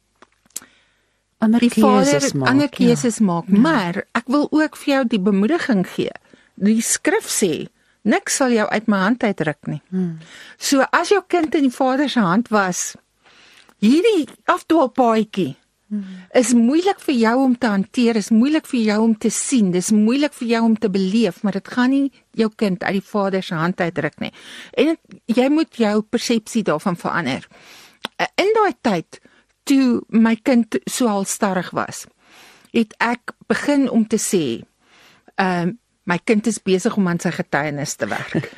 ander keuses maak, ander keuses ja. maak. Maar ek wil ook vir jou die bemoediging gee. Die skrif sê, niks sal jou uit my hand uitruk nie. Hmm. So as jou kind in die Vader se hand was, hierdie afdwaalpaadjie hmm. is moeilik vir jou om te hanteer, is moeilik vir jou om te sien, dis moeilik vir jou om te beleef, maar dit gaan nie jou kind uit die Vader se hand uitruk nie. En het, jy moet jou persepsie daarvan verander. In daai tyd, toe my kind so halstarrig was, het ek begin om te sê, ehm um, my kind is besig om aan sy getuienis te werk.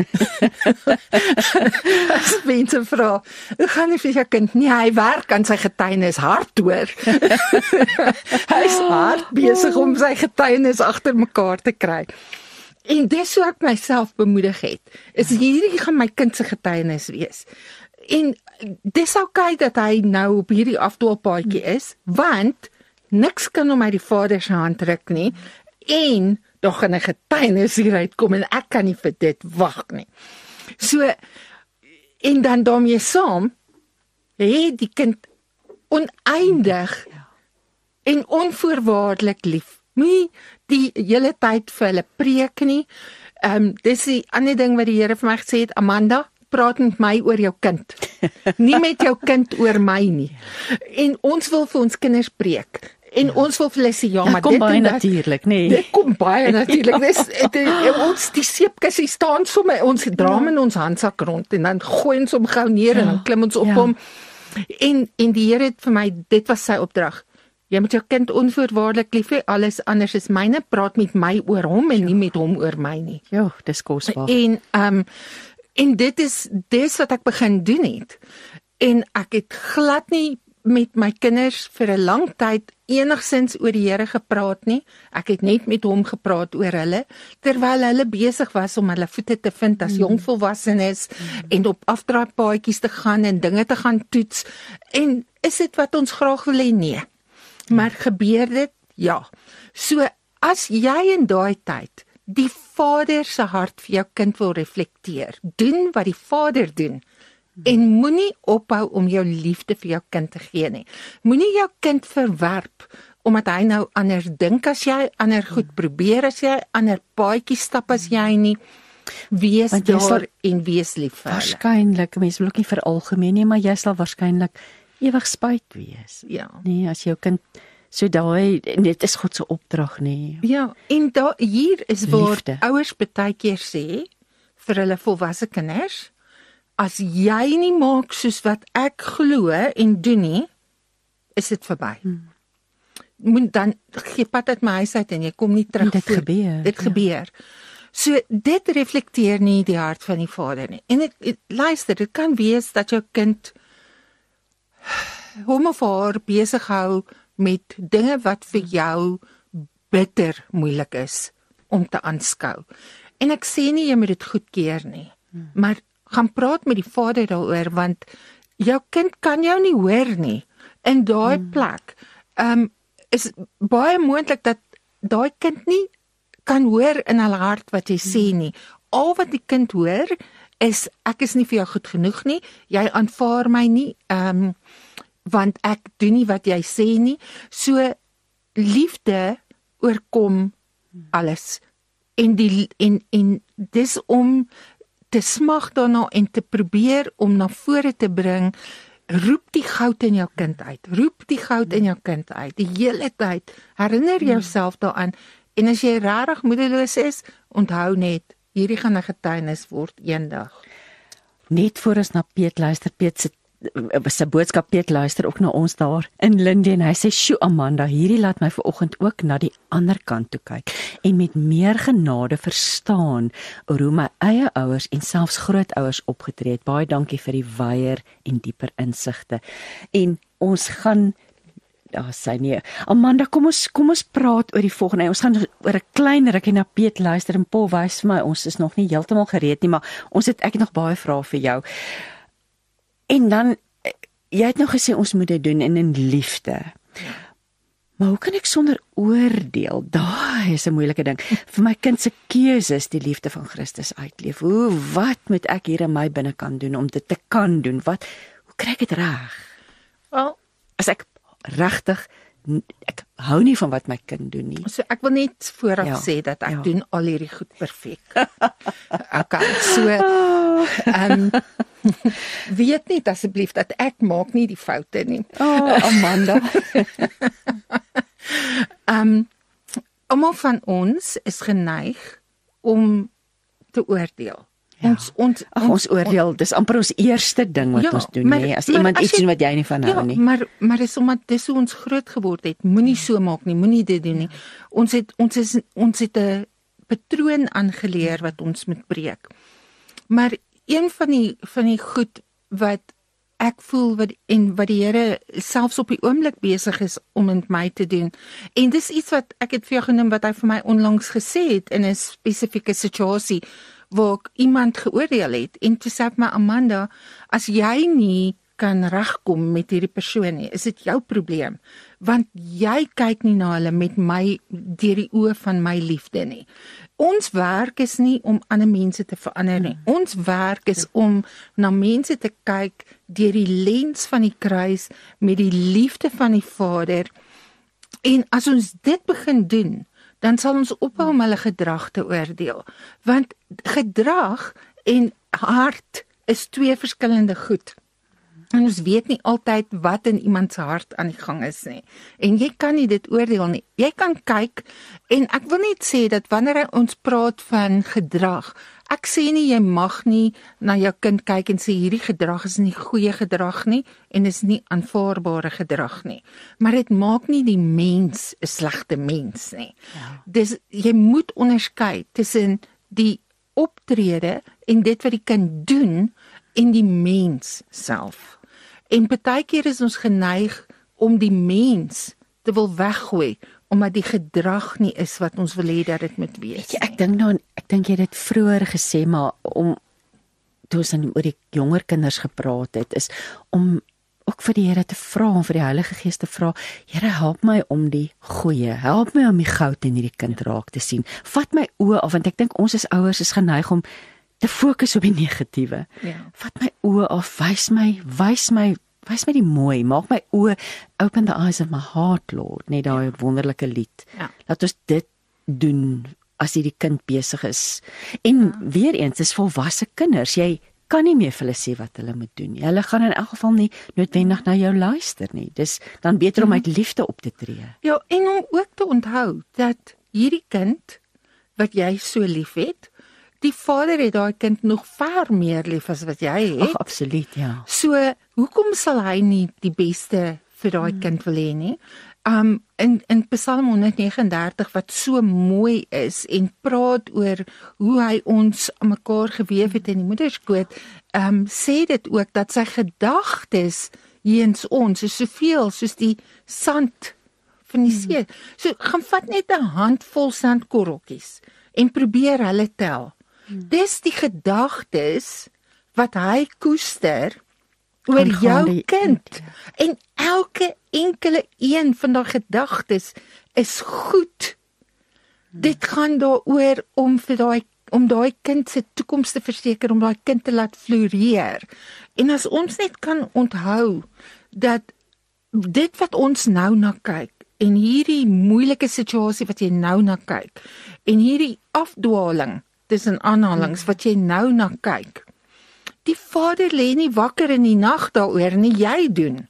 As mense vra, hoe gaan dit vir jou kind? Nee, hy werk aan sy getuienis hard hoor. Hy is hard besig om sy getuienis agter mekaar te kry. En dis hoe ek myself bemoedig het. Is hierdie gaan my kind se getuienis wees. En dis okay dat hy nou op hierdie afdwaalpaadjie is, want niks kan hom uit die Vader se hand ruk nie. En daar gaan 'n getuienis hieruit kom en ek kan nie vir dit wag nie. So en dan daarmee saam hê die kind oneindig en onvoorwaardelik lief. Moenie die hele tyd vir hulle preek nie. Ehm um, dis die ander ding wat die Here vir my gesê het, Amanda, praat met my oor jou kind. Nie met jou kind oor my nie. En ons wil vir ons kinders preek. En ja. ons wil vir hulle sê ja, ja maar kom dit baie en dat, natuurlik, nee. Dit kom baie natuurlik. Dis dit, ons die seepkissie staan sommer ons dra hom in ons handsak rond en dan gooi ons hom gou neer ja. en dan klim ons op ja. hom. En en die Here het vir my, dit was sy opdrag. Jy moet jou kind onvoorwaardelik lief hê, alles anders is myne, praat met my oor hom en ja. nie met hom oor my nie. Ja, dis kosbaar. En ehm um, en dit is dis wat ek begin doen het. En ek het glad nie met my kinders vir 'n lang tyd enigsins oor die Here gepraat nie. Ek het net met hom gepraat oor hulle terwyl hulle besig was om hulle voete te vind as mm. jong volwassenes mm. en op afdraaipaadjies te gaan en dinge te gaan toets. En is dit wat ons graag wil hê? Nee. Maar gebeur dit? Ja. So as jy in daai tyd die Vader se hart vir jou kind wil reflekteer, doen wat die Vader doen. En moenie ophou om jou liefde vir jou kind te gee nie. Moenie jou kind verwerp omdat hy nou anders dink as jy, ander goed probeer as jy, ander paadjies stap as jy nie. Wees daar sal, en wees lief vir hulle. Waarskynlik, mense wil ook nie veralgemeen nie, maar jy sal waarskynlik ewig spyt wees. Ja. Nee, as jou kind so daai dit is God se opdrag nie. Ja, en daar hier is waar Liefde. Ouers baie keer sê vir hulle volwasse kinders, as jy nie maak soos wat ek glo en doen nie, is dit verby. Hmm. Moet dan gee pad uit my huis uit en jy kom nie terug. Dit gebeur. Dit ja. gebeur. So dit reflekteer nie die hart van die Vader nie. En dit, dit luister, dit kan wees dat jou kind hom of haar besig hou met dinge wat vir jou bitter moeilik is om te aanskou. En ek sê nie jy moet dit goedkeur nie, hmm. maar gaan praat met die Vader daaroor, want jou kind kan jou nie hoor nie. In daai hmm. plek um, is baie moontlik dat daai kind nie kan hoor in hulle hart wat jy hmm. sê nie. Al wat die kind hoor is, ek is nie vir jou goed genoeg nie, jy aanvaar my nie, um, want ek doen nie wat jy sê nie. So liefde oorkom alles. En die en en dis om te smag daarna en te probeer om na vore te bring, roep die goud in jou kind uit. Roep die goud in jou kind uit. Die hele tyd herinner jouself daaraan. En as jy regtig moedeloos is, onthou net, hierdie gaan 'n getuienis word eendag. Net voor ons na Piet luister, Piet se sy boodskap, Piet luister ook na ons daar in Linde en hy sê, "Sjoe Amanda, hierdie laat my vanoggend ook na die ander kant toe kyk en met meer genade verstaan oor hoe my eie ouers en selfs grootouers opgetree het. Baie dankie vir die weier en dieper insigte." En ons gaan daar sê nee. Amanda, kom ons kom ons praat oor die volgende. Ons gaan oor 'n klein rukkie na Piet luister en Paul wys vir my, ons is nog nie heeltemal gereed nie, maar ons het ek het nog baie vrae vir jou. En dan, jy het nou gesê ons moet dit doen en in liefde. Maar hoe kan ek sonder oordeel? Daai is 'n moeilike ding. Vir my kind se keuses die liefde van Christus uitleef. Hoe wat moet ek hier in my binnekant doen om dit te kan doen? Wat hoe kry ek dit reg? Wel, as ek regtig ek hou nie van wat my kind doen nie. So ek wil net vooraf ja, sê dat ek ja. doen al hierdie goed perfek. Okay, so ehm um, weet net asseblief dat ek maak nie die foute nie. Oh, Amanda. Ehm um, almal van ons is geneig om te oordeel. Ja. Ons ons Ach, ons oordeel, dis amper ons eerste ding wat ja, ons doen, maar, nee, as maar iemand as iets jy, doen wat jy nie van hou ja, nie. maar maar dis omdat dis hoe ons groot geword het. Moenie so maak nie, moenie dit doen nie. Ons het ons is ons het 'n patroon aangeleer wat ons moet breek. Maar een van die van die goed wat ek voel wat en wat die Here selfs op die oomblik besig is om met my te doen. En dis iets wat ek het vir jou genoem wat hy vir my onlangs gesê het in 'n spesifieke situasie waar ek iemand geoordeel het en toe sê my Amanda, as jy nie kan regkom met hierdie persoon nie, is dit jou probleem, want jy kyk nie na hulle met my deur die oë van my liefde nie. Ons werk is nie om ander mense te verander nie. Ons werk is om na mense te kyk deur die lens van die kruis met die liefde van die Vader. En as ons dit begin doen, dan sal ons ophou om hulle gedrag te oordeel. Want gedrag en hart is twee verskillende goed. En ons weet nie altyd wat in iemand se hart aan die gang is nie. En jy kan nie dit oordeel nie. Jy kan kyk, en ek wil net sê dat wanneer ons praat van gedrag, ek sê nie jy mag nie na jou kind kyk en sê hierdie gedrag is nie goeie gedrag nie en is nie aanvaarbare gedrag nie. Maar dit maak nie die mens 'n slegte mens nie. Ja. Dis jy moet onderskei tussen die optrede en dit wat die kind doen en die mens self. En partykeer is ons geneig om die mens te wil weggooi omdat die gedrag nie is wat ons wil hê dat dit moet wees. Weet jy, ek dink nou ek dink jy het dit vroeër gesê, maar om toe ons dan oor die jonger kinders gepraat het, is om ook vir die Here te vra, om vir die Heilige Gees te vra, Here, help my om die goeie, help my om die goud in hierdie kind raak te sien. Vat my oë af, want ek dink ons as ouers is geneig om te fokus op die negatiewe. Ja. Vat my oë af, wys my, wys my, wys my die mooi, maak my oë, open the eyes of my heart, Lord, net daai ja. wonderlike lied. Ja. Laat ons dit doen as hierdie kind besig is. En ja. weer eens, is volwasse kinders, jy kan nie meer vir hulle sê wat hulle moet doen nie. Hulle gaan in elk geval nie noodwendig na jou luister nie. Dis dan beter om uit liefde op te tree. Ja, en om ook te onthou dat hierdie kind wat jy so liefhet, die Vader het daai kind nog ver meer lief as wat jy het. Ag, absoluut, ja. So, hoekom sal hy nie die beste vir daai kind wil hê nie? Um in in Psalm honderd vyf nege wat so mooi is en praat oor hoe hy ons aan mekaar gewewe het in die moederskoot, um sê dit ook dat sy gedagtes heens ons is soveel soos die sand van die see. So gaan vat net 'n handvol sandkorreltjies en probeer hulle tel. Dis die gedagtes wat hy koester oor jou die, kind. Ja. En elke enkele een van daai gedagtes is goed. Hmm. Dit gaan daaroor om vir daai om daai kind se toekoms te verseker, om daai kind te laat floreer. En as ons net kan onthou dat dit wat ons nou na kyk en hierdie moeilike situasie wat jy nou na kyk en hierdie afdwaling tussen aanhalings wat jy nou na kyk. Die Vader lê nie wakker in die nag daaroor nie, jy doen.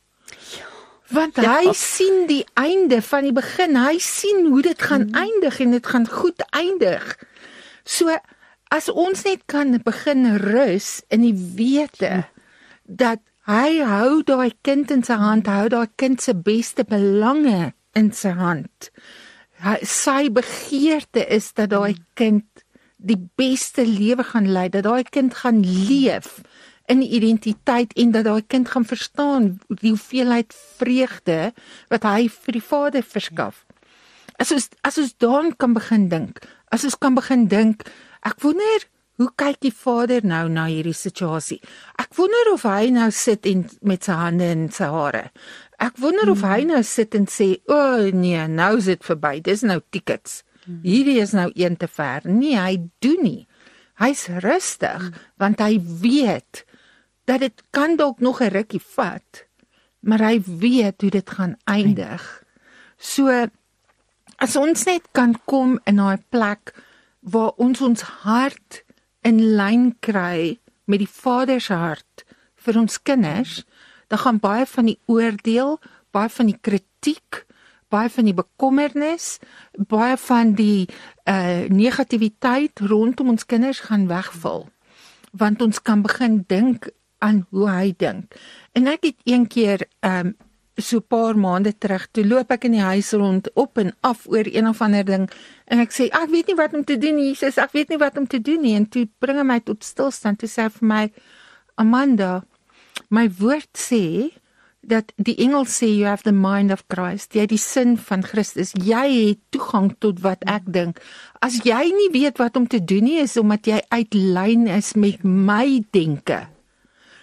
Want ja. hy sien die einde van die begin, hy sien hoe dit gaan hmm. eindig en dit gaan goed eindig. So, as ons net kan begin rus in die wete dat hy hou daai kind in sy hand, hou daai kind se beste belange in sy hand. Hy, sy begeerte is dat daai kind die beste lewe gaan lei, dat daai kind gaan leef in identiteit en dat daai kind gaan verstaan die hoeveelheid vreugde wat hy vir die Vader verskaf. As ons as ons daaraan kan begin dink, as ons kan begin dink, ek wonder hoe kyk die Vader nou na hierdie situasie? Ek wonder of hy nou sit en met sy hande in sy hare. Ek wonder hmm. of hy nou sit en sê, "O oh, nee, nou is dit verby. Dis nou tickets. Hierdie is nou een te ver." Nee, hy doen nie. Hy's rustig, hmm. want hy weet dat dit kan dalk nog 'n rukkie vat, maar hy weet hoe dit gaan eindig. So, as ons net kan kom in daai plek waar ons ons hart in lyn kry met die Vader se hart vir ons kinders, dan gaan baie van die oordeel, baie van die kritiek, baie van die bekommernis, baie van die uh, negativiteit rondom ons kinders gaan wegval. Want ons kan begin dink aan hoe hy dink. En ek het een keer, um, so 'n paar maande terug, toe loop ek in die huis rond op en af oor een of ander ding, en ek sê, ek weet nie wat om te doen, Jesus, ek weet nie wat om te doen nie, en toe bring hy my tot stilstand, toe sê hy vir my, Amanda, my woord sê, dat die engel sê, you have the mind of Christ, jy het die sin van Christus, jy het toegang tot wat ek dink. As jy nie weet wat om te doen nie, is omdat jy uit lyn is met my denke.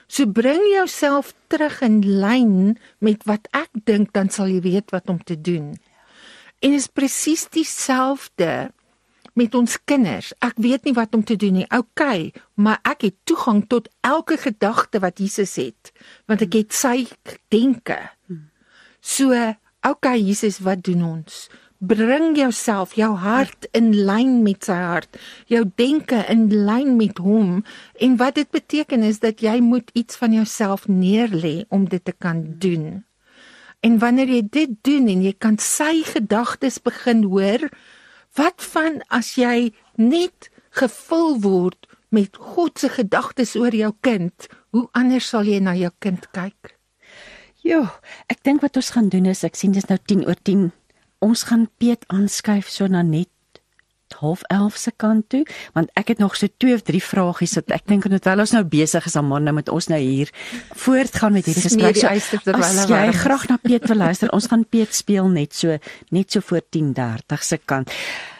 So bring jouself terug in lyn met wat ek dink, dan sal jy weet wat om te doen. En is presies dieselfde met ons kinders. Ek weet nie wat om te doen nie. Okay, maar ek het toegang tot elke gedagte wat Jesus het, want ek het sy denke. So, okay Jesus, wat doen ons? Bring jouself, jou hart in lyn met sy hart, jou denke in lyn met hom, en wat dit beteken is dat jy moet iets van jouself neerlê om dit te kan doen. En wanneer jy dit doen en jy kan sy gedagtes begin hoor, wat van as jy net gevul word met God se gedagtes oor jou kind, hoe anders sal jy na jou kind kyk? Jo, ek dink wat ons gaan doen is, ek sien dis nou tien oor tien, ons gaan Piet aanskuif so na net half elf se kant toe, want ek het nog so twee of drie vragies, dat ek dink terwyl ons nou besig is, Amanda, moet ons nou hier voortgaan met hierdie gesprek. So, as jy graag na Piet wil luister, ons gaan Piet speel net so, net so voor tien dertig se kant.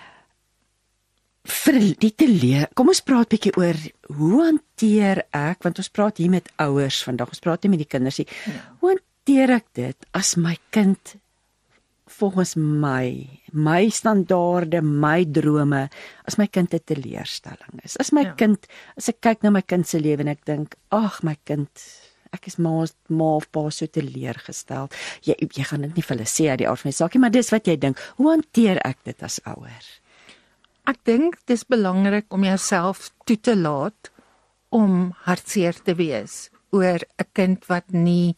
Vir die te leer, kom ons praat bietjie oor, hoe hanteer ek, want ons praat hier met ouers vandag, ons praat nie met die kinders nie, ja. Hoe hanteer ek dit, as my kind volgens my, my standaarde, my drome, as my kind 'n teleurstelling is. As my ja. kind, as ek kyk na my kind se lewe en ek dink, ag my kind, ek is ma, ma of pa so teleurgestel. Jy, jy gaan dit nie vir hulle sê uit die aard van die saak nie, maar dis wat jy dink. Hoe hanteer ek dit as ouer? Ek dink dis belangrik om jouself toe te laat om hartseer te wees oor 'n kind wat nie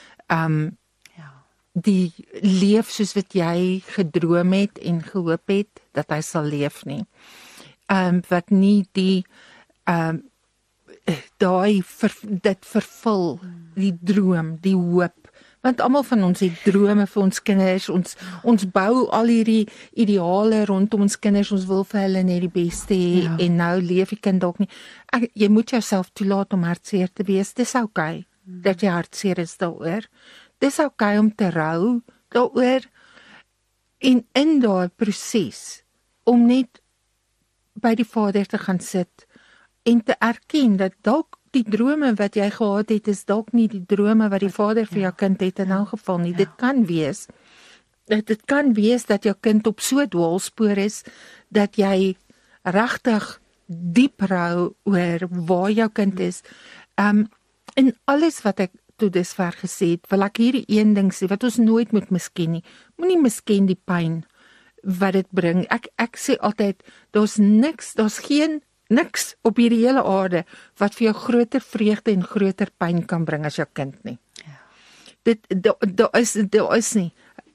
um die leef soos wat jy gedroom het en gehoop het dat hy sal leef nie. Um, wat nie die um, daai ver, dit vervul, die droom, die hoop. Want almal van ons het drome vir ons kinders, ons ons bou al hierdie ideale rondom ons kinders, ons wil vir hulle net die beste hê, ja. En nou leef die kind dalk nie. Ek, jy moet jouself toelaat om hartseer te wees. Dis okay hmm. dat jy hartseer is daaroor. Dis okay om te rou daaroor, en in daai proses om net by die Vader te gaan sit en te erken dat dalk die drome wat jy gehad het is dalk nie die drome wat die Vader vir jou kind het in 'n geval nie. Dit kan wees dat dit kan wees dat jou kind op so 'n dwaalspoor is dat jy regtig diep rou oor waar jou kind is. Um en alles wat ek toe dusver gesê het, wil ek hierdie een ding sê, wat ons nooit moet misken nie. Moenie misken die pyn wat dit bring. Ek, ek sê altyd, daar's niks, daar's geen, niks op hierdie hele aarde, wat vir jou groter vreugde en groter pyn kan bring as jou kind nie. Ja. Dit, daar is, daar is nie.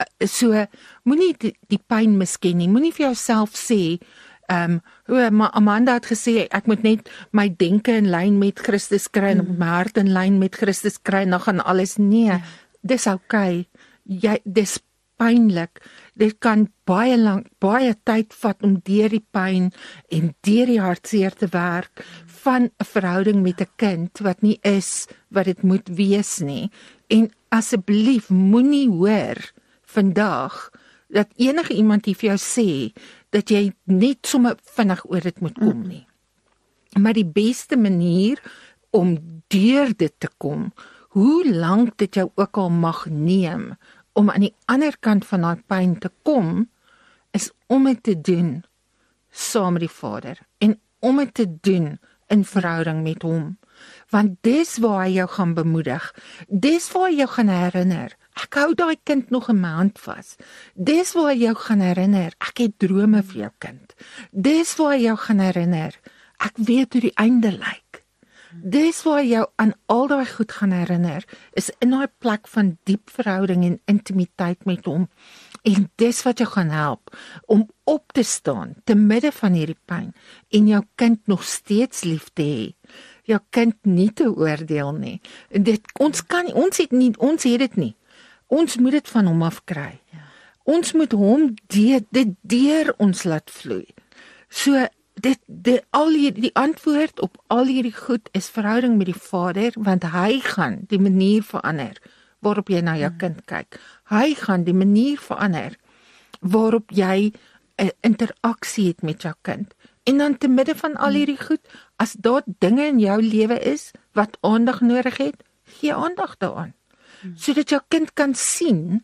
So, moenie die, die pyn misken nie, moenie vir jouself sê, Um, Amanda het gesê, ek moet net my denke in lyn met Christus kry, en mm. my hart in lyn met Christus kry, dan gaan alles, nee, ja. Dis okay, jy, dis pynlik, dit kan baie lang, baie tyd vat om deur die pyn en deur die hartseer te werk, van 'n verhouding met 'n kind, wat nie is, wat dit moet wees nie, en asseblief, moenie hoor, vandag, dat enige iemand hier vir jou sê, dat jy net sommer vinnig oor dit moet kom nie. Maar die beste manier om deur dit te kom, hoe lank dit jou ook al mag neem, om aan die ander kant van daai pyn te kom, is om dit te doen saam met die Vader, en om dit te doen in verhouding met hom. Want dis waar hy jou gaan bemoedig, dis waar hy jou gaan herinner, ek hou daai kind nog in my hand vas. Dis waar hy jou gaan herinner, ek het drome vir jou kind. Dis waar hy jou gaan herinner, ek weet hoe die einde lyk. Dis waar hy jou aan al daai goed gaan herinner, is in daai plek van diep verhouding en intimiteit met hom. En dis wat jou gaan help, om op te staan, te midde van hierdie pyn, en jou kind nog steeds lief te hê. Jou kind nie te oordeel nie. Dit, ons kan, ons het nie, ons het dit nie. Ons moet dit van hom af kry. Ja. Ons moet hom deur, dit deur ons laat vloei. So, dit, dit, al die, die antwoord op al hierdie goed is verhouding met die Vader, want hy gaan die manier verander waarop jy na jou hmm. kind kyk. Hy gaan die manier verander waarop jy 'n interaksie het met jou kind. En dan te midde van al hierdie goed, as daar dinge in jou lewe is wat aandag nodig het, gee aandag daaraan. Hmm. Sodat jou kind kan sien,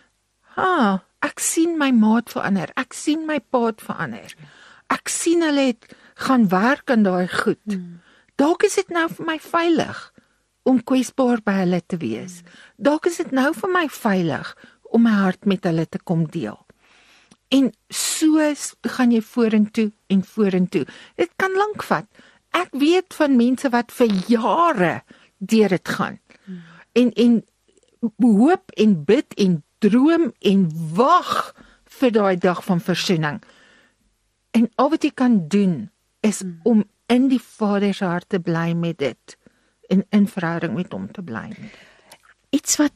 ha, ek sien my maat verander, ek sien my paat verander. Ek sien hulle het gaan werk aan daai goed. Hmm. Dalk is dit nou vir my veilig om kwesbaar by hulle te wees. Hmm. Dalk is dit nou vir my veilig om my hart met hulle te kom deel. En so gaan jy vorentoe en vorentoe. Dit kan lank vat. Ek weet van mense wat vir jare deur dit gaan. Hmm. En en hoop en bid en droom en wag vir daai dag van versoening. En al wat jy kan doen is hmm. om in die Vader se hart te bly met dit en in verhouding met hom te bly. Iets wat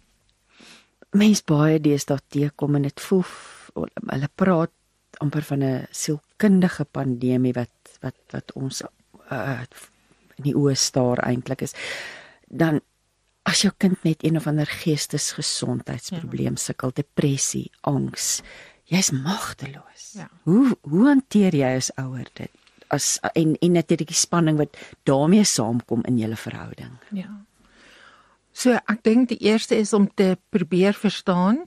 mens baie deesdae teekom en dit voel hulle praat amper van 'n sielkundige pandemie wat wat wat ons uh, in die oë staar eintlik is. Dan as jou kind met een of ander geestesgesondheidsprobleem ja. sukkel, depressie, angs, jy's magteloos. Ja. Hoe hoe hanteer jy as ouer dit? As en en natuurlik die spanning wat daarmee saamkom in julle verhouding. Ja. So ek dink die eerste is om te probeer verstaan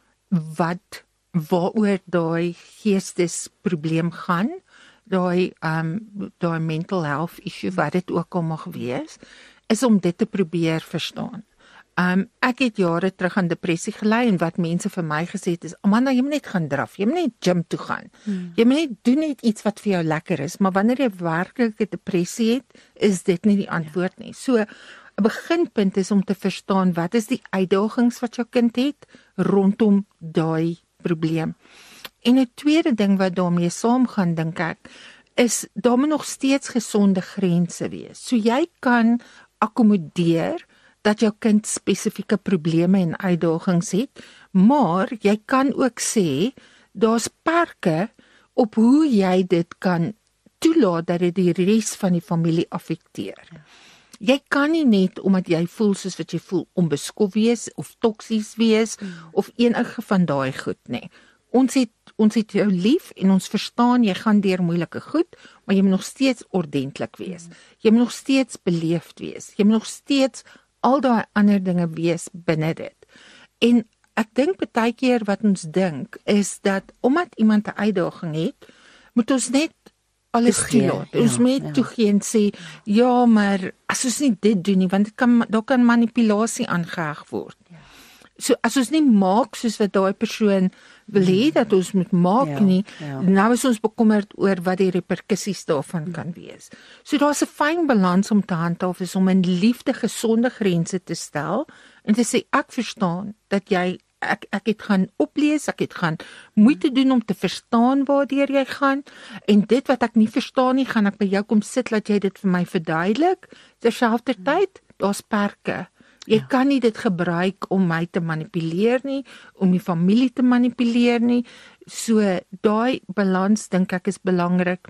wat waaroor daai geestesprobleem gaan, daai um daai mental health issue wat dit ook al mag wees, is om dit te probeer verstaan. Um ek het jare terug aan depressie gely en wat mense vir my gesê het is, Amanda, jy moet net gaan draf, jy moet net gym toe gaan. Hmm. Jy moet net doen net iets wat vir jou lekker is, maar wanneer jy werklike depressie het, is dit nie die antwoord nie. So 'n beginpunt is om te verstaan wat is die uitdagings wat jou kind het rondom daai probleem. En 'n tweede ding wat daarmee saamgaan, dink ek, is daar moet nog steeds gesonde grense wees. So jy kan akkommodeer dat jou kind spesifieke probleme en uitdagings het, maar jy kan ook sê daar's perke op hoe jy dit kan toelaat dat dit die res van die familie affekteer. Ja. Jy kan nie net omdat jy voel soos wat jy voel onbeskof wees of toksies wees mm. of enige van daai goed nie. Ons het ons het jou lief en ons verstaan jy gaan deur moeilike goed, maar jy moet nog steeds ordentlik wees. Mm. Jy moet nog steeds beleefd wees. Jy moet nog steeds al daai ander dinge wees binne dit. En ek dink baie keer wat ons dink is dat omdat iemand 'n uitdaging het, moet ons net alles toelaat. Ja, ons moet ja. toegee en sê, ja, maar as ons nie dit doen nie, want dit kan daar kan manipulasie aangeheg word. Ja. So as ons nie maak soos wat daai persoon wil hê dat ons moet maak ja, nie, ja. nou is ons bekommerd oor wat die reperkusies daarvan ja. kan wees. So daar's 'n fyn balans om te handhaaf is om in liefde gesonde grense te stel en te sê ek verstaan dat jy ek ek het gaan oplees, ek het gaan moeite doen om te verstaan waardeur jy gaan en dit wat ek nie verstaan nie, gaan ek by jou kom sit laat jy dit vir my verduidelik. Terselfdertyd, daar's perke. Jy ja. kan nie dit gebruik om my te manipuleer nie, om die familie te manipuleer nie. So daai balans dink ek is belangrik.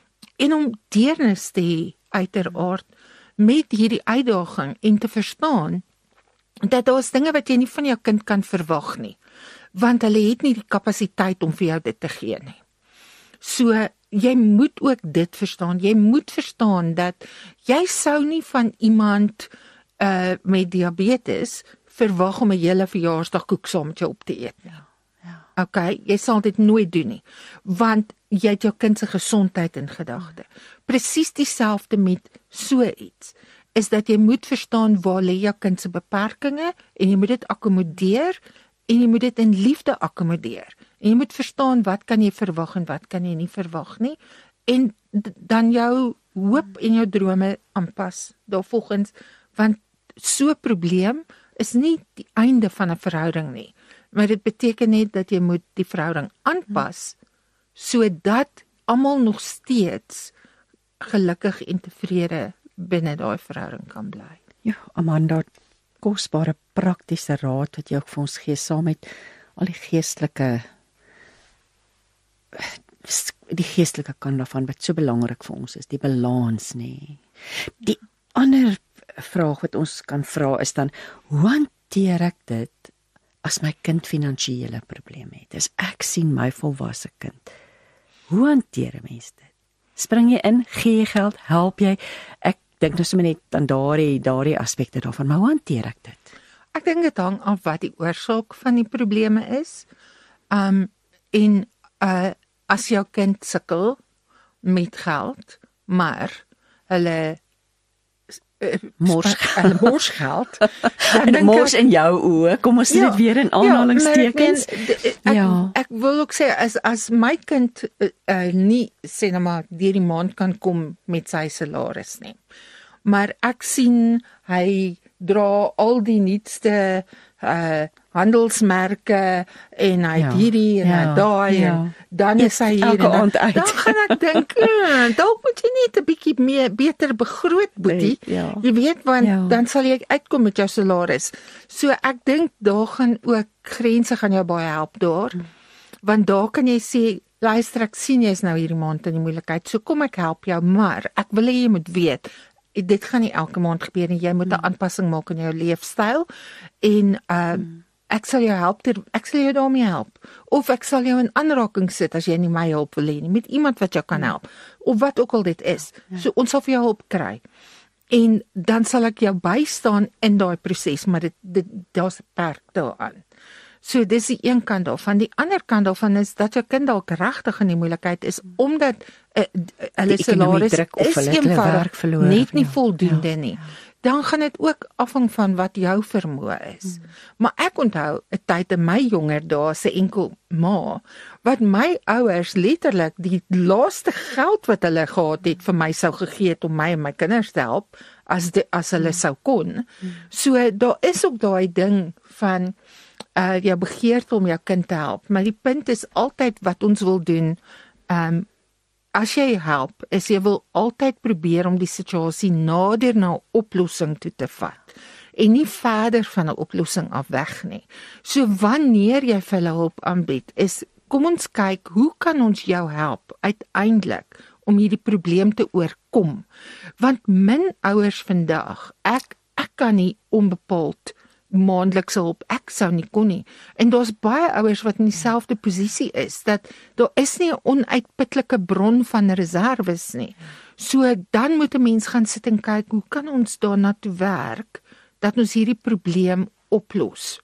En om deernis te hê uiteraard met hierdie uitdaging en te verstaan dat daar is dinge wat jy nie van jou kind kan verwag nie, want hulle het nie die kapasiteit om vir jou dit te gee nie. So jy moet ook dit verstaan. Jy moet verstaan dat jy sou nie van iemand Uh, met diabetes verwag om 'n hele verjaarsdagkoek saam met jou op te eet. Ja, ja. Okay, jy sal dit nooit doen nie, want jy het jou kind se gesondheid in gedagte. Presies dieselfde met so iets, is dat jy moet verstaan waar lê jou kind se beperkings en jy moet dit akkommodeer en jy moet dit in liefde akkommodeer. En jy moet verstaan wat kan jy verwag en wat kan jy nie verwag nie en dan jou hoop en jou drome aanpas daarvolgens, want so 'n probleem is nie die einde van 'n verhouding nie, maar dit beteken net dat jy moet die verhouding aanpas sodat almal nog steeds gelukkig en tevrede binne daai verhouding kan bly. Ja, Amanda, kosbare praktiese raad wat jy ook vir ons gee saam met al die geestelike die geestelike kant daarvan wat so belangrik vir ons is, die balans nê. Die ander vraag wat ons kan vra is dan, hoe hanteer ek dit as my kind finansiële probleme het? As ek sien my volwasse kind, hoe hanteer 'n mens dit? Spring jy in, gee jy geld, help jy? Ek dink nou sommer net aan daardie daardie aspekte daarvan, maar hoe hanteer ek dit? Ek dink dit hang af wat die oorsaak van die probleme is. Um en uh as jou kind sukkel met geld, maar hulle uh, Mors hulle mors geld, en dit mors in jou oë. Kom ons sê dit weer in aanhalingstekens. Ja, maar ek, meen, ek, Ja. ek wil ook sê as as my kind uh, uh, nie sê nou maar deur die maand kan kom met sy salaris nie. Maar ek sien hy dra al die nuutste uh handelsmerke en hy Ja, het hierdie en ja, hy daai ja. en dan is hy hier Elke en dan, aand uit. dan gaan ek dink, uh, dalk moet jy net 'n bietjie meer beter begroot, boetie. Ja. Jy weet want Ja. dan sal jy uitkom met jou salaris. So ek dink daar gaan ook grense gaan jou baie help daar. Hmm. Want daar kan jy sê, luister, ek sien jy is nou hierdie maand in die moeilikheid. So kom ek help jou, maar ek wil hê jy moet weet dit gaan nie elke maand gebeur nie. Jy moet 'n mm. aanpassing maak in jou leefstyl en uh mm. ek sal jou help ter, ek sal jou daarmee help of ek sal jou in aanraking sit as jy nie my hulp wil hê nie met iemand wat jou kan help of wat ook al dit is. Ja. So ons sal vir jou hulp kry. En dan sal ek jou bystaan in daai proses, maar dit, dit daar's 'n perk daaraan. So dis die een kant daarvan. Die ander kant daarvan is dat jou kind dalk regtig in die moeilikheid is omdat uh, hulle salaris is eenvoudig net nie ja, voldoende ja, nie. Dan gaan dit ook afhang van wat jou vermoë is. Hmm. Maar ek onthou 'n tyd in my jonger dae se enkel ma wat my ouers letterlik die laaste geld wat hulle gehad het vir my sou gegee het om my en my kinders te help as die, as hulle hmm. sou kon. Hmm. So daar is ook daai ding van uh jou begeerte om jou kind te help, maar die punt is altyd wat ons wil doen. Um as jy help, is jy wil altyd probeer om die situasie nader na 'n oplossing toe te vat en nie verder van 'n oplossing af weg nie. So wanneer jy vir hulle hulp aanbied, is kom ons kyk, hoe kan ons jou help uiteindelik om hierdie probleem te oorkom? Want min ouers vandag, ek ek kan nie onbepaald maandelikse hulp, ek sou nie kon nie. En daar's baie ouers wat in dieselfde posisie is, dat daar is nie 'n onuitputlike bron van reserves nie. So dan moet 'n mens gaan sit en kyk, hoe kan ons daarna toe werk, dat ons hierdie probleem oplos?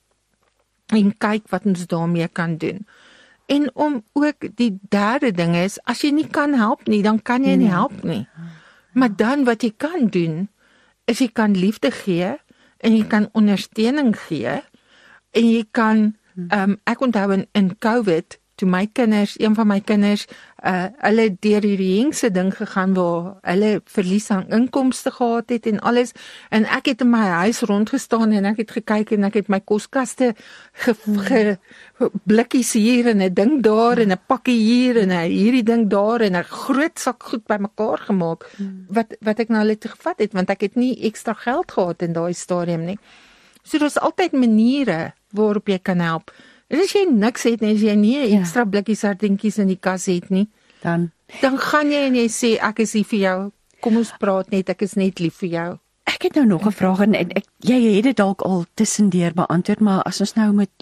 En kyk wat ons daarmee kan doen. En om ook die derde ding is, as jy nie kan help nie, dan kan jy nie help nie. Maar dan wat jy kan doen, is jy kan liefde gee, en jy kan ondersteuning gee en jy kan um, ek onthou in, in COVID toe my kinders, een van my kinders uh, hulle deur hierdie hengse ding gegaan waar hulle verlies aan inkomste gehad het en alles en ek het in my huis rondgestaan en ek het gekyk en ek het my koskaste ge, ge, blikkies hier en 'n ding daar en 'n pakkie hier en 'n hierdie ding daar en 'n groot sak goed bymekaar gemaak wat wat ek nou net gevat het want ek het nie ekstra geld gehad in daai stadium nie. So daar's altyd maniere waarop jy kan help. En as jy niks het nie, as jy nie 'n ekstra blikkie sardientjies in die kas het nie, dan dan gaan jy en jy sê ek is hier vir jou. Kom ons praat net, ek is net lief vir jou. Ek het nou nog 'n vraag en ek jy het dit dalk al tussendeur beantwoord, maar as ons nou met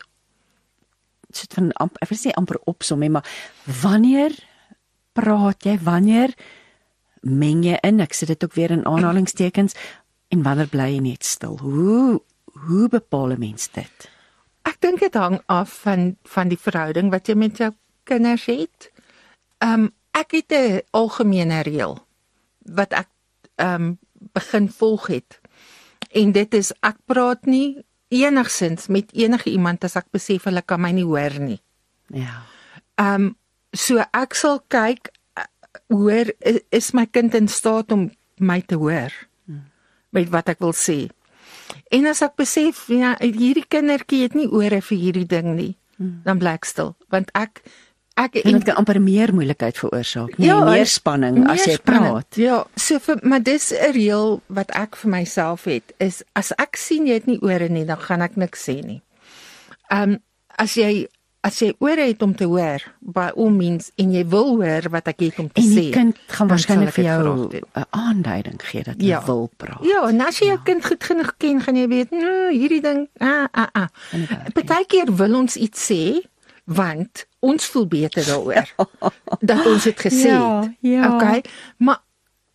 sit van ek wil sê amper opsom, maar wanneer praat jy, wanneer meng jy in? Ek sit dit ook weer in aanhalingstekens en wanneer bly jy net stil? Hoe hoe bepaal 'n mens dit? Ek dink dit hang af van van die verhouding wat jy met jou kinders het. Ehm um, ek het 'n algemene reël wat ek ehm um, begin volg het. En dit is ek praat nie enigsins met enige iemand as ek besef hulle kan my nie hoor nie. Ja. Ehm um, so ek sal kyk hoor is, is my kind in staat om my te hoor hmm. met wat ek wil sê. En as ek besef ja hierdie kindertjie het nie ore vir hierdie ding nie, hmm. dan bly ek stil want ek ek en dit kan amper meer moeilikheid veroorsaak, nie ja, meer spanning meer as jy spanning. praat. Ja, so vir, maar dis 'n reël wat ek vir myself het is as ek sien jy het nie ore nie, dan gaan ek niks sê nie. Ehm um, as jy as jy ore het om te hoor, by all means en jy wil hoor wat ek het om te sê. En die kind gaan waarskynlik vir jou 'n aanduiding gee dat jy ja. wil praat. Ja, en as jy jou ja. kind goed genoeg ken, gaan jy weet, nou hierdie ding, ah ah ah. Partykeer wil ons iets sê want ons voel beter daaroor dat ons dit gesê het. Ja, ja. Okay, maar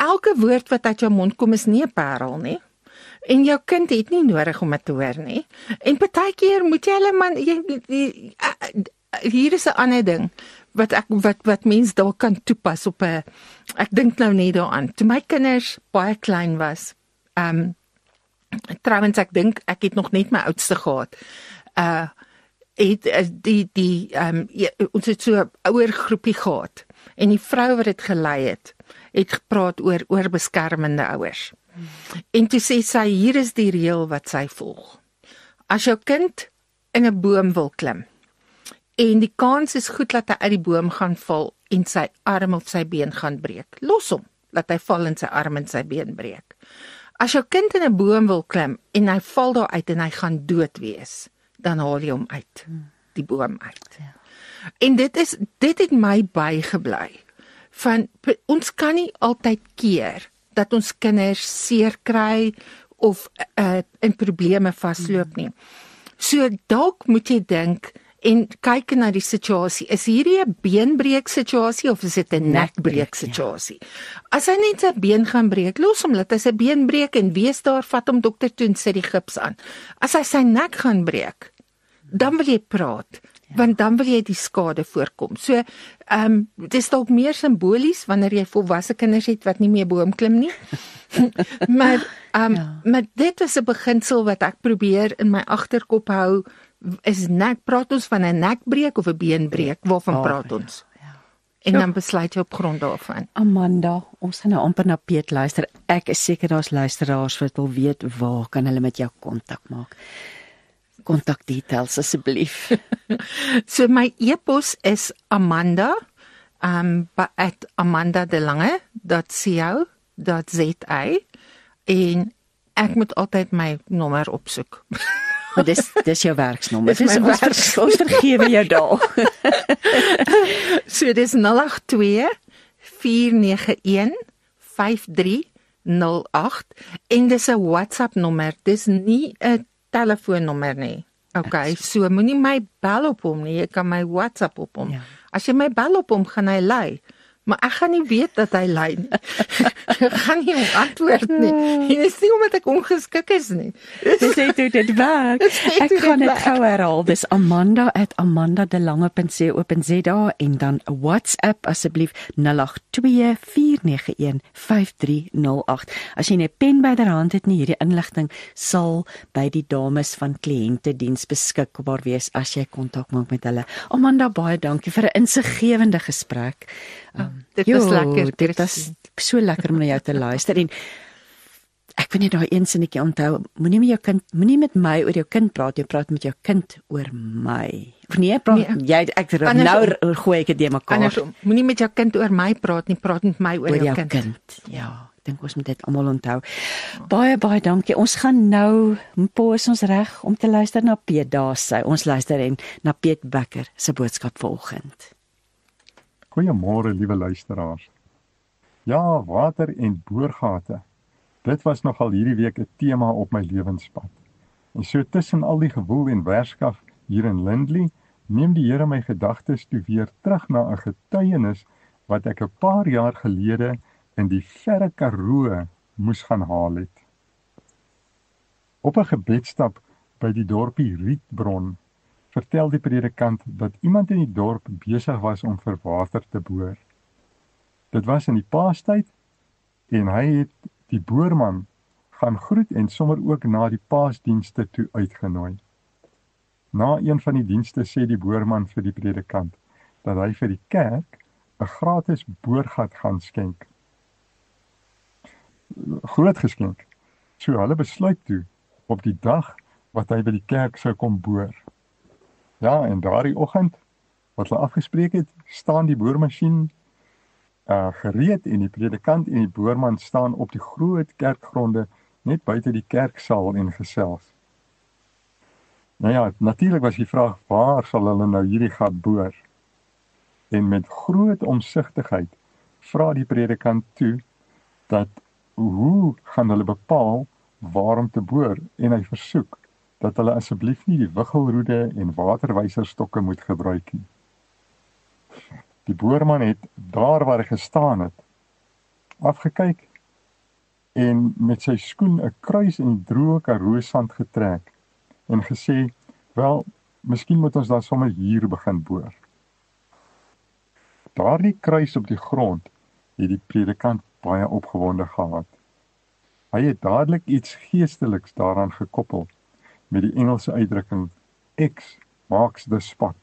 elke woord wat uit jou mond kom is nie 'n parel nie. En jou kind het nie nodig om dit te hoor nie. En partykeer moet jy hulle man jy, jy, hier is 'n ander ding wat ek wat wat mense dalk kan toepas op 'n ek dink nou net daaraan. Toe my kinders baie klein was, ehm um, trouwens ek dink ek het nog net my oudste gehad. Uh het die die ehm um, ja, ons het so 'n ouer groepie gehad en die vrou wat dit gelei het, het gepraat oor oor beskermende ouers. Hmm. En toe sê sy hier is die reël wat sy volg. As jou kind in 'n boom wil klim en die kans is goed dat hy uit die boom gaan val en sy arm of sy been gaan breek, los hom, laat hy val en sy arm en sy been breek. As jou kind in 'n boom wil klim en hy val daar uit en hy gaan dood wees, dan haal jy hom uit, die boom uit. Ja. En dit is dit het my bygebly van ons kan nie altyd keer dat ons kinders seer kry of uh, in probleme vasloop nie. So dalk moet jy dink en kyk na die situasie. Is hierdie 'n beenbreek situasie of is dit 'n nekbreek situasie? Ja. As hy net sy been gaan breek, los hom, laat hy sy been breek en wees daar, vat hom dokter toe en sit die gips aan. As hy sy nek gaan breek, dan wil jy praat, ja. Want dan wil jy die skade voorkom. So, ehm um, dit is dalk meer simbolies wanneer jy volwasse kinders het wat nie meer boom klim nie. maar ehm um, ja. maar dit is 'n beginsel wat ek probeer in my agterkop hou. Is nek praat ons van 'n nekbreek of 'n beenbreek? Waarvan oh, praat ons? Ja, ja. En dan besluit jy op grond daarvan. Amanda, ons gaan nou amper na Piet luister. Ek is seker daar's luisteraars wat wil weet waar kan hulle met jou kontak maak. Kontakdetails asseblief. So my e-pos is Amanda um at amandadelange dot co dot za en ek moet altyd my nommer opsoek. Maar dis dis jou werksnommer. Dis ons vers, ons vergewe jou daal. So dis nul agt twee vier nege een vyf drie nul agt en dis 'n WhatsApp nommer. Dis nie 'n telefoonnommer nie. Okay, so moenie my bel op hom nie. Jy kan my WhatsApp op hom. Ja. As jy my bel op hom, gaan hy lui. Maar ek gaan nie weet dat hy lui nie. Ek gaan nie hom antwoord nie. En dit is nie omdat ek ongeskik is nie. Dis net hoe dit werk. Ek gaan dit gou herhaal. Dis Amanda at amandadelange dot co dot za en dan WhatsApp asseblief nul agt twee vier nege een vyf drie nul agt. As jy 'n pen byderhand het nie, hierdie inligting sal by die dames van kliëntediens beskikbaar wees as jy kontak maak met hulle. Amanda, baie dankie vir 'n insiggewende gesprek. Um, dit was jo, lekker. Dit was so lekker om na jou te luister en ek wil net daai een sinnetjie onthou, moenie met jou kind, moenie met my oor jou kind praat, jy praat met jou kind oor my. Of nee, praat nee, jy ek nou gooi ek dit mekaar. Moenie met jou kind oor my praat nie, praat met my oor, oor jou, jou kind. kind. Ja, ek dink ons moet dit almal onthou. Baie baie dankie. Ons gaan nou pos ons reg om te luister na Piet daar sy. Ons luister en na Piet Becker se boodskap vanoggend. Goeiemôre liewe luisteraars. Ja, water en boorgate. Dit was nogal hierdie week 'n tema op my lewenspad. En so tussen al die gewoel en werskaf hier in Lindley, neem die Here my gedagtes toe weer terug na 'n getuienis wat ek 'n paar jaar gelede in die verre Karoo moes gaan haal het. Op 'n gebedstap by die dorpie Rietbron vertel die predikant dat iemand in die dorp besig was om vir water te boor. Dit was in die Paastyd en hy het die boorman gaan groet en sommer ook na die Paasdienste toe uitgenooi. Na een van die dienste sê die boorman vir die predikant dat hy vir die kerk 'n gratis boorgat gaan skenk. Groot geskenk. So hulle besluit toe op die dag wat hy by die kerk sou kom boor. Ja, en daardie oggend wat hulle afgespreek het, staan die boormasjien uh, gereed en die predikant en die boorman staan op die groot kerkgronde net buite die kerksaal en gesels. Nou ja, natuurlik was die vraag, waar sal hulle nou hierdie gat boor? En met groot omsigtigheid vra die predikant toe dat hoe gaan hulle bepaal waar om te boor en hy versoek dat hulle asseblief nie die wiggelroede en waterwyserstokke moet gebruik nie. Die boorman het daar waar hy gestaan het, afgekyk en met sy skoen 'n kruis in die droë Karoo sand getrek en gesê, wel, miskien moet ons dan sommer hier begin boor. Daardie kruis op die grond het die predikant baie opgewonde gehad. Hy het dadelik iets geesteliks daaraan gekoppel met die Engelse uitdrukking X marks the spot.